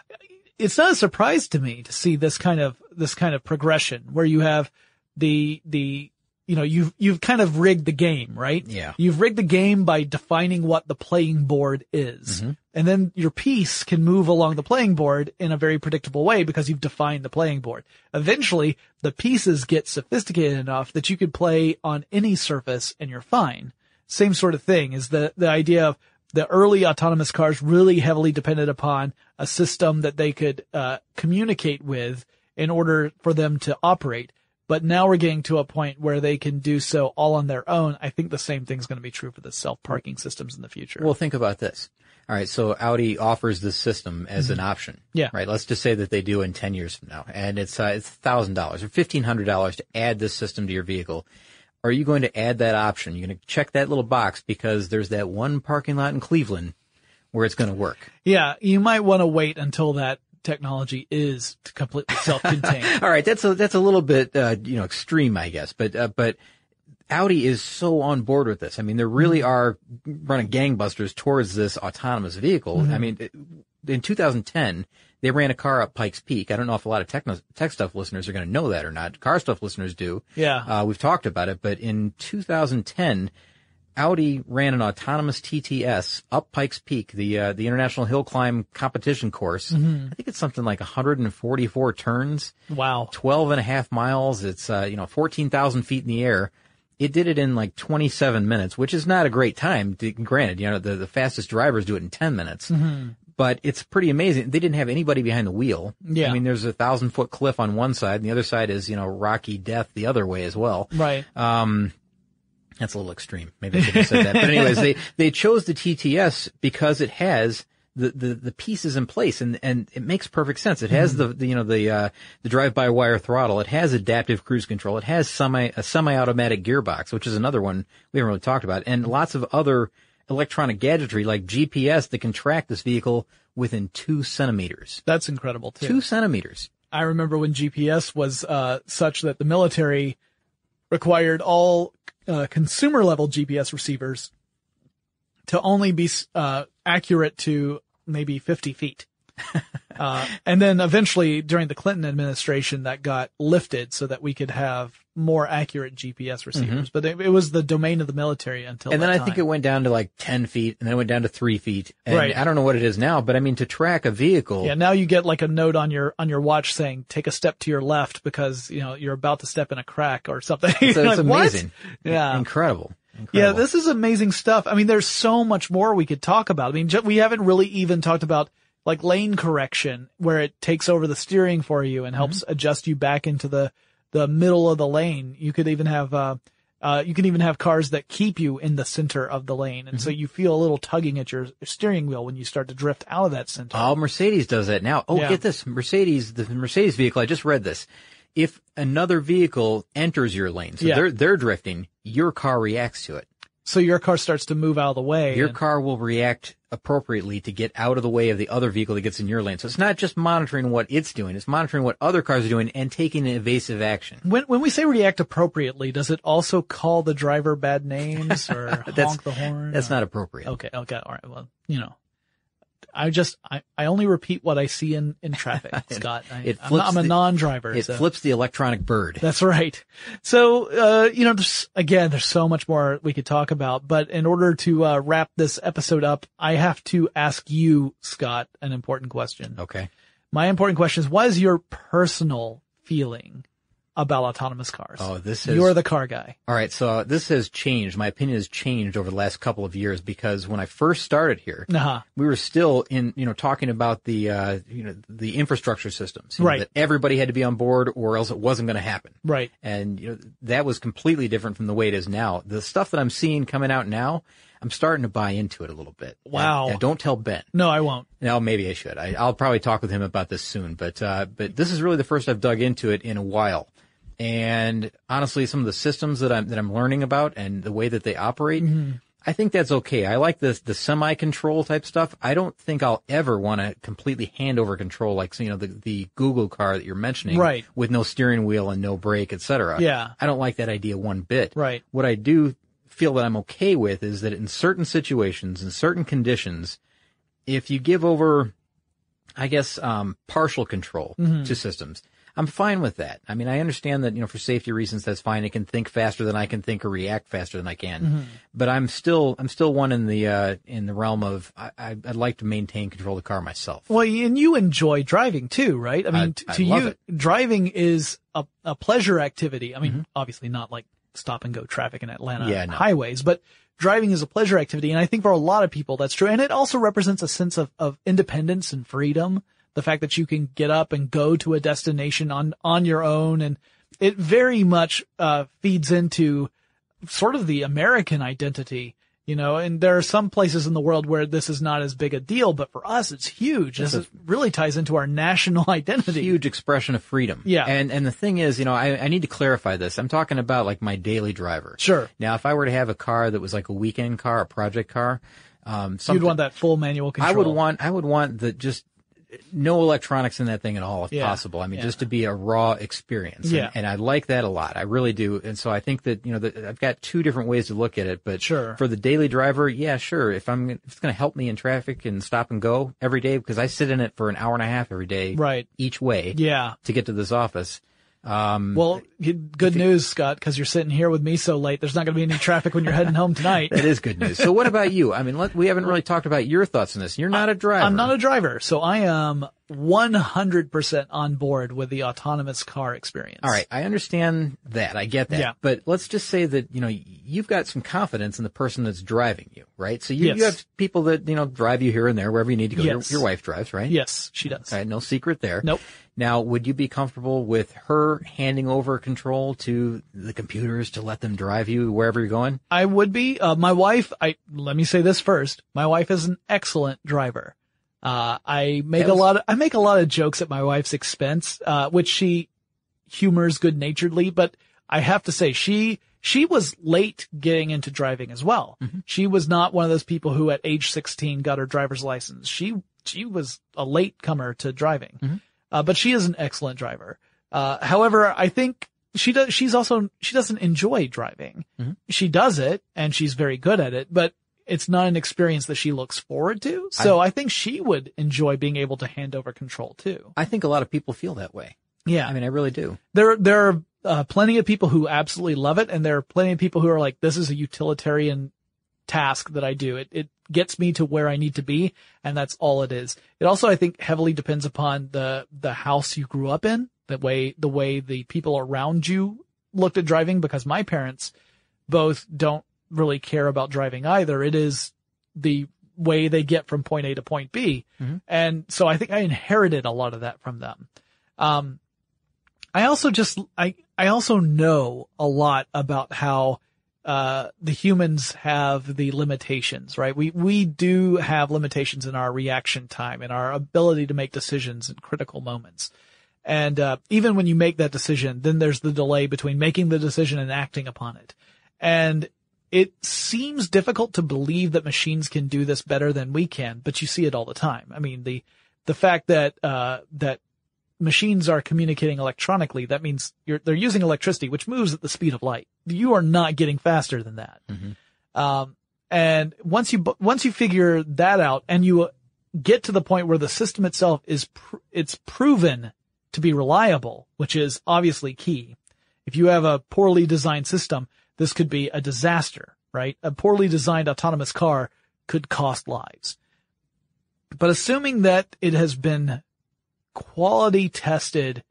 it's not a surprise to me to see this kind of this kind of progression where you have the the you know you've you've kind of rigged the game, right? Yeah. You've rigged the game by defining what the playing board is, Mm-hmm. and then your piece can move along the playing board in a very predictable way because you've defined the playing board. Eventually, the pieces get sophisticated enough that you could play on any surface and you're fine. Same sort of thing is the the idea of the early autonomous cars really heavily depended upon a system that they could uh communicate with in order for them to operate. But now we're getting to a point where they can do so all on their own. I think the same thing's going to be true for the self-parking systems in the future. Well, think about this. All right, so Audi offers this system as an option. Yeah. Right. Let's just say that they do in ten years from now, and it's uh, it's one thousand dollars or fifteen hundred dollars to add this system to your vehicle. Are you going to add that option? You're going to check that little box because there's that one parking lot in Cleveland where it's going to work. Yeah, you might want to wait until that technology is completely self-contained. All right, that's a that's a little bit uh, you know extreme, I guess, but uh, but Audi is so on board with this. I mean, they really are running gangbusters towards this autonomous vehicle. Mm-hmm. I mean, in two thousand ten, they ran a car up Pikes Peak. I don't know if a lot of tech, tech stuff listeners are going to know that or not. Car stuff listeners do. Yeah. Uh, we've talked about it, but in two thousand ten, Audi ran an autonomous T T S up Pikes Peak, the uh, the International Hill Climb competition course. Mhm. I think it's something like one hundred forty-four turns. Wow. twelve and a half miles. It's, uh, you know, fourteen thousand feet in the air. It did it in like twenty-seven minutes, which is not a great time. Granted, you know, the, the fastest drivers do it in ten minutes. Mm-hmm. But it's pretty amazing. They didn't have anybody behind the wheel. Yeah. I mean, there's a thousand foot cliff on one side, and the other side is, you know, rocky death the other way as well. Right. Um, that's a little extreme. Maybe I shouldn't have said that. But anyways, they, they chose the T T S because it has the, the, the pieces in place and, and it makes perfect sense. It has the, the you know, the, uh, the drive-by-wire throttle. It has adaptive cruise control. It has semi, a semi-automatic gearbox, which is another one we haven't really talked about, and lots of other electronic gadgetry like G P S that can track this vehicle within two centimeters. That's incredible too. Two centimeters. I remember when G P S was uh such that the military required all uh, consumer level G P S receivers to only be uh accurate to maybe fifty feet. uh and then eventually during the Clinton administration that got lifted so that we could have more accurate G P S receivers. Mhm. But it, it was the domain of the military until And then that I time. think it went down to like ten feet and then it went down to three feet. And Right. I don't know what it is now, but I mean, to track a vehicle. Yeah, now you get like a note on your on your watch saying take a step to your left because, you know, you're about to step in a crack or something. So it's Like, what? amazing. Yeah. Incredible. Yeah, Incredible. this is amazing stuff. I mean, there's so much more we could talk about. I mean, ju- we haven't really even talked about like lane correction where it takes over the steering for you and helps mm-hmm. adjust you back into the, the middle of the lane. You could even have, uh, uh, you can even have cars that keep you in the center of the lane. And mm-hmm. so you feel a little tugging at your steering wheel when you start to drift out of that center. Oh, Mercedes does that now. Oh, yeah. Get this. Mercedes, the Mercedes vehicle, I just read this. If another vehicle enters your lane, so yeah. they're, they're drifting, your car reacts to it. So your car starts to move out of the way. Your and... car will react appropriately to get out of the way of the other vehicle that gets in your lane. So it's not just monitoring what it's doing, it's monitoring what other cars are doing and taking evasive action. When when we say react appropriately, does it also call the driver bad names or honk the horn? That's or... not appropriate. Okay, okay, all right. Well, you know. I just, I, I only repeat what I see in, in traffic, Scott. I, it I'm, not, I'm a the, non-driver. It so. flips the electronic bird. That's right. So, uh, you know, there's, again, there's so much more we could talk about, but in order to, uh, wrap this episode up, I have to ask you, Scott, an important question. Okay. My important question is, what is your personal feeling about autonomous cars? Oh, this is... You're the car guy. All right, so this has changed. My opinion has changed over the last couple of years because when I first started here, uh-huh. we were still in, you know, talking about the, uh, you know, the infrastructure systems. You know, right. That everybody had to be on board or else it wasn't going to happen. Right. And, you know, that was completely different from the way it is now. The stuff that I'm seeing coming out now, I'm starting to buy into it a little bit. Wow. And, and don't tell Ben. No, I won't. No, maybe I should. I, I'll probably talk with him about this soon, but, uh, but this is really the first I've dug into it in a while. And honestly, some of the systems that I'm, that I'm learning about and the way that they operate, mm-hmm. I think that's okay. I like this, the semi-control type stuff. I don't think I'll ever want to completely hand over control like, you know, the, the Google car that you're mentioning. Right. With no steering wheel and no brake, et cetera. Yeah. I don't like that idea one bit. Right. What I do feel that I'm okay with is that in certain situations, in certain conditions, if you give over, I guess, um, partial control mm-hmm. to systems, I'm fine with that. I mean, I understand that, you know, for safety reasons, that's fine. It can think faster than I can think or react faster than I can. Mm-hmm. But I'm still, I'm still one in the, uh, in the realm of, I, I'd like to maintain control of the car myself. Well, and you enjoy driving too, right? I mean, I, t- I to love you, it. driving is a, a pleasure activity. I mean, Mm-hmm. obviously not like stop and go traffic in Atlanta Yeah, no. highways, but driving is a pleasure activity. And I think for a lot of people, that's true. And it also represents a sense of, of independence and freedom. The fact that you can get up and go to a destination on, on your own. And it very much, uh, feeds into sort of the American identity, you know, and there are some places in the world where this is not as big a deal, but for us, it's huge. This is, really ties into our national identity. Huge expression of freedom. Yeah. And, and the thing is, you know, I, I need to clarify this. I'm talking about like my daily driver. Sure. Now, if I were to have a car that was like a weekend car, a project car, um, you'd want that full manual control. I would want, I would want the just, no electronics in that thing at all, if yeah. possible. I mean, yeah. just to be a raw experience. Yeah. And, and I like that a lot. I really do. And so I think that, you know, that I've got two different ways to look at it. But sure. for the daily driver, yeah, sure. If I'm, if it's going to help me in traffic and stop and go every day, because I sit in it for an hour and a half every day, right. each way, yeah. to get to this office. Um, well, good news, Scott, because you're sitting here with me so late. There's not going to be any traffic when you're heading home tonight. That is good news. So what about you? I mean, let, we haven't really talked about your thoughts on this. You're not a driver. I'm not a driver, so I am one hundred percent on board with the autonomous car experience. All right. I understand that. I get that. Yeah. But let's just say that, you know, you've got some confidence in the person that's driving you, right? So you, yes. you have people that, you know, drive you here and there, wherever you need to go. Yes. Your, your wife drives, right? Yes, she does. All right. No secret there. Nope. Now, would you be comfortable with her handing over control to the computers to let them drive you wherever you're going? I would be. Uh, my wife, I, let me say this first. My wife is an excellent driver. Uh, I make was... a lot of, I make a lot of jokes at my wife's expense, uh, which she humors good naturedly, but I have to say she, she was late getting into driving as well. Mm-hmm. She was not one of those people who at age sixteen got her driver's license. She, she was a late comer to driving. Mm-hmm. Uh, but she is an excellent driver. Uh, however, I think she does, she's also, she doesn't enjoy driving. Mm-hmm. She does it and she's very good at it, but it's not an experience that she looks forward to. So I, I think she would enjoy being able to hand over control too. I think a lot of people feel that way. Yeah. I mean, I really do. There, there are uh, plenty of people who absolutely love it. And there are plenty of people who are like, this is a utilitarian task that I do. It, it gets me to where I need to be. And that's all it is. It also, I think, heavily depends upon the, the house you grew up in, the way, the way the people around you looked at driving, because my parents both don't really care about driving either. It is the way they get from point A to point B. Mm-hmm. And so I think I inherited a lot of that from them. Um, I also just, I, I also know a lot about how, uh, the humans have the limitations, right? We, we do have limitations in our reaction time and our ability to make decisions in critical moments. And, uh, even when you make that decision, then there's the delay between making the decision and acting upon it. And it seems difficult to believe that machines can do this better than we can, but you see it all the time. I mean, the, the fact that, uh, that machines are communicating electronically, that means you're, they're using electricity, which moves at the speed of light. You are not getting faster than that. Mm-hmm. Um, and once you, once you figure that out and you get to the point where the system itself is, pr- it's proven to be reliable, which is obviously key. If you have a poorly designed system, this could be a disaster, right? A poorly designed autonomous car could cost lives. But assuming that it has been quality tested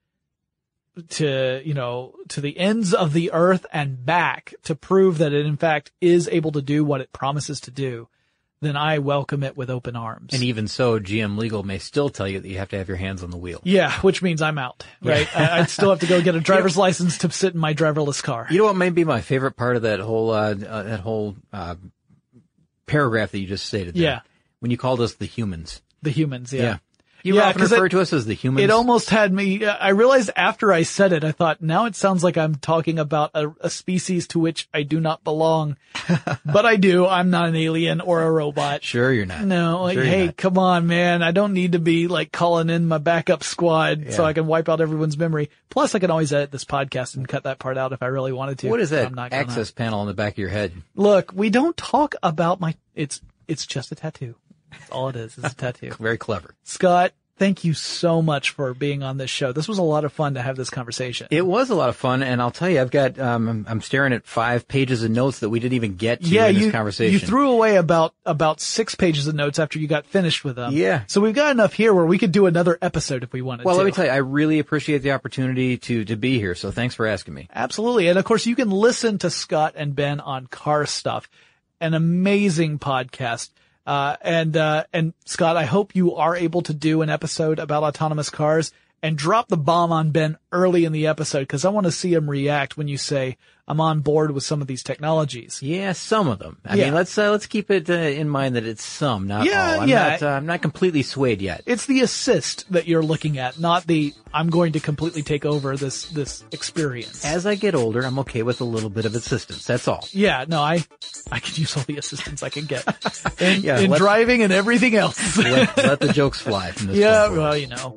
to, you know, to the ends of the earth and back to prove that it in fact is able to do what it promises to do, then I welcome it with open arms. And even so, G M Legal may still tell you that you have to have your hands on the wheel. Yeah, which means I'm out, right? Yeah. I, I'd still have to go get a driver's license to sit in my driverless car. You know what may be my favorite part of that whole, uh, uh that whole, uh, paragraph that you just stated there? Yeah. When you called us the humans. The humans, yeah. Yeah. You yeah, often refer to us as the humans. It almost had me, I realized after I said it, I thought, now it sounds like I'm talking about a, a species to which I do not belong. But I do. I'm not an alien or a robot. Sure you're not. No, like, sure hey, not. come on, man. I don't need to be like calling in my backup squad Yeah. so I can wipe out everyone's memory. Plus I can always edit this podcast and cut that part out if I really wanted to. What is that I'm not gonna. access panel on the back of your head? Look, we don't talk about my, it's, it's just a tattoo. That's all it is. It's a tattoo. Very clever. Scott, thank you so much for being on this show. This was a lot of fun to have this conversation. It was a lot of fun, and I'll tell you, I've got, um, I'm, I'm staring at five pages of notes that we didn't even get to yeah, in this you, conversation. you threw away about, about six pages of notes after you got finished with them. Yeah. So we've got enough here where we could do another episode if we wanted well, to. let me tell you, I really appreciate the opportunity to, to be here, so thanks for asking me. Absolutely. And of course, you can listen to Scott and Ben on Car Stuff, an amazing podcast. Uh, and, uh, and Scott, I hope you are able to do an episode about autonomous cars and drop the bomb on Ben early in the episode, because I want to see him react when you say, I'm on board with some of these technologies. Yeah, some of them. I Yeah. mean, let's, uh, let's keep it uh, in mind that it's some, not Yeah, all. I'm yeah. not, uh, I'm not completely swayed yet. It's the assist that you're looking at, not the, I'm going to completely take over this, this experience. As I get older, I'm okay with a little bit of assistance. That's all. Yeah, no, I, I can use all the assistance I can get in, Yeah, in let- driving and everything else. let, let the jokes fly from this Yeah, point forward. well, you know,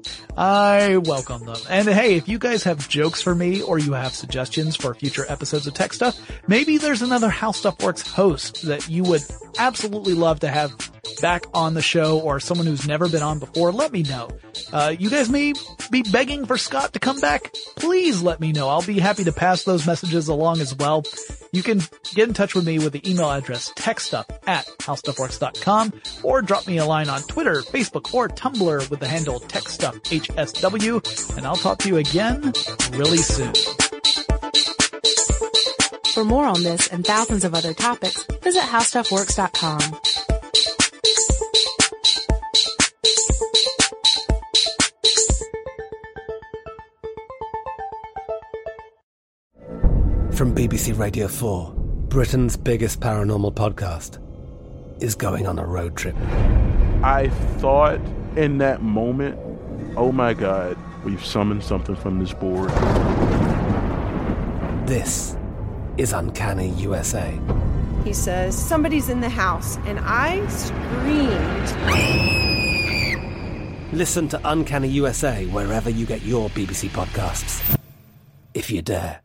I welcome them. And hey, if you guys have jokes for me or you have suggestions for future episodes of Tech Stuff, maybe there's another How Stuff Works host that you would absolutely love to have back on the show, or someone who's never been on before, let me know. Uh, you guys may be begging for Scott to come back. Please let me know. I'll be happy to pass those messages along as well. You can get in touch with me with the email address techstuff at howstuffworks dot com, or drop me a line on Twitter, Facebook, or Tumblr with the handle techstuffhsw, and I'll talk to you again really soon. For more on this and thousands of other topics, visit how stuff works dot com. From B B C Radio four, Britain's biggest paranormal podcast is going on a road trip. I thought in that moment, oh my God, we've summoned something from this board. This is Uncanny U S A. He says, somebody's in the house, and I screamed. Listen to Uncanny U S A wherever you get your B B C podcasts, if you dare.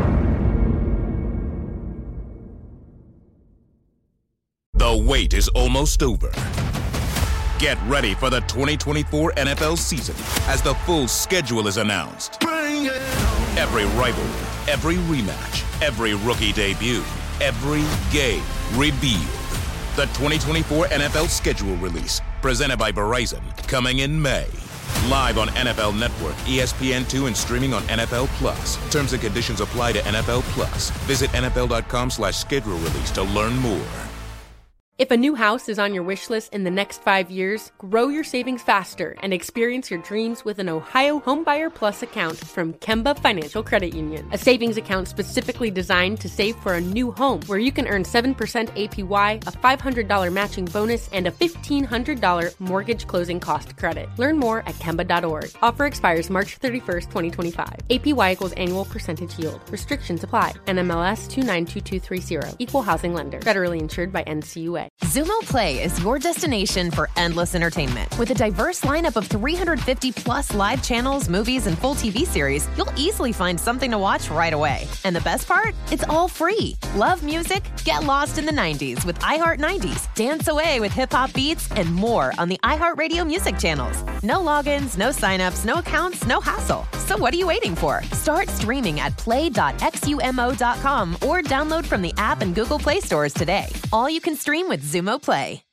The wait is almost over. Get ready for the twenty twenty-four N F L season as the full schedule is announced. Every rivalry, every rematch, every rookie debut, every game revealed. The twenty twenty-four N F L schedule release, presented by Verizon, coming in May. Live on N F L Network, E S P N two, and streaming on N F L Plus. Terms and conditions apply to N F L Plus. Visit N F L dot com slash schedule release to learn more. If a new house is on your wish list in the next five years, grow your savings faster and experience your dreams with an Ohio Homebuyer Plus account from Kemba Financial Credit Union. A savings account specifically designed to save for a new home, where you can earn seven percent A P Y, a five hundred dollars matching bonus, and a fifteen hundred dollars mortgage closing cost credit. Learn more at Kemba dot org. Offer expires March thirty-first, twenty twenty-five. A P Y equals annual percentage yield. Restrictions apply. N M L S two nine two two three zero. Equal housing lender. Federally insured by N C U A. Xumo Play is your destination for endless entertainment. With a diverse lineup of three hundred fifty plus live channels, movies, and full T V series, you'll easily find something to watch right away. And the best part? It's all free. Love music? Get lost in the nineties with iHeart nineties, dance away with hip-hop beats, and more on the iHeartRadio music channels. No logins, no signups, no accounts, no hassle. So what are you waiting for? Start streaming at play dot xumo dot com or download from the app and Google Play stores today. All you can stream with Xumo Play.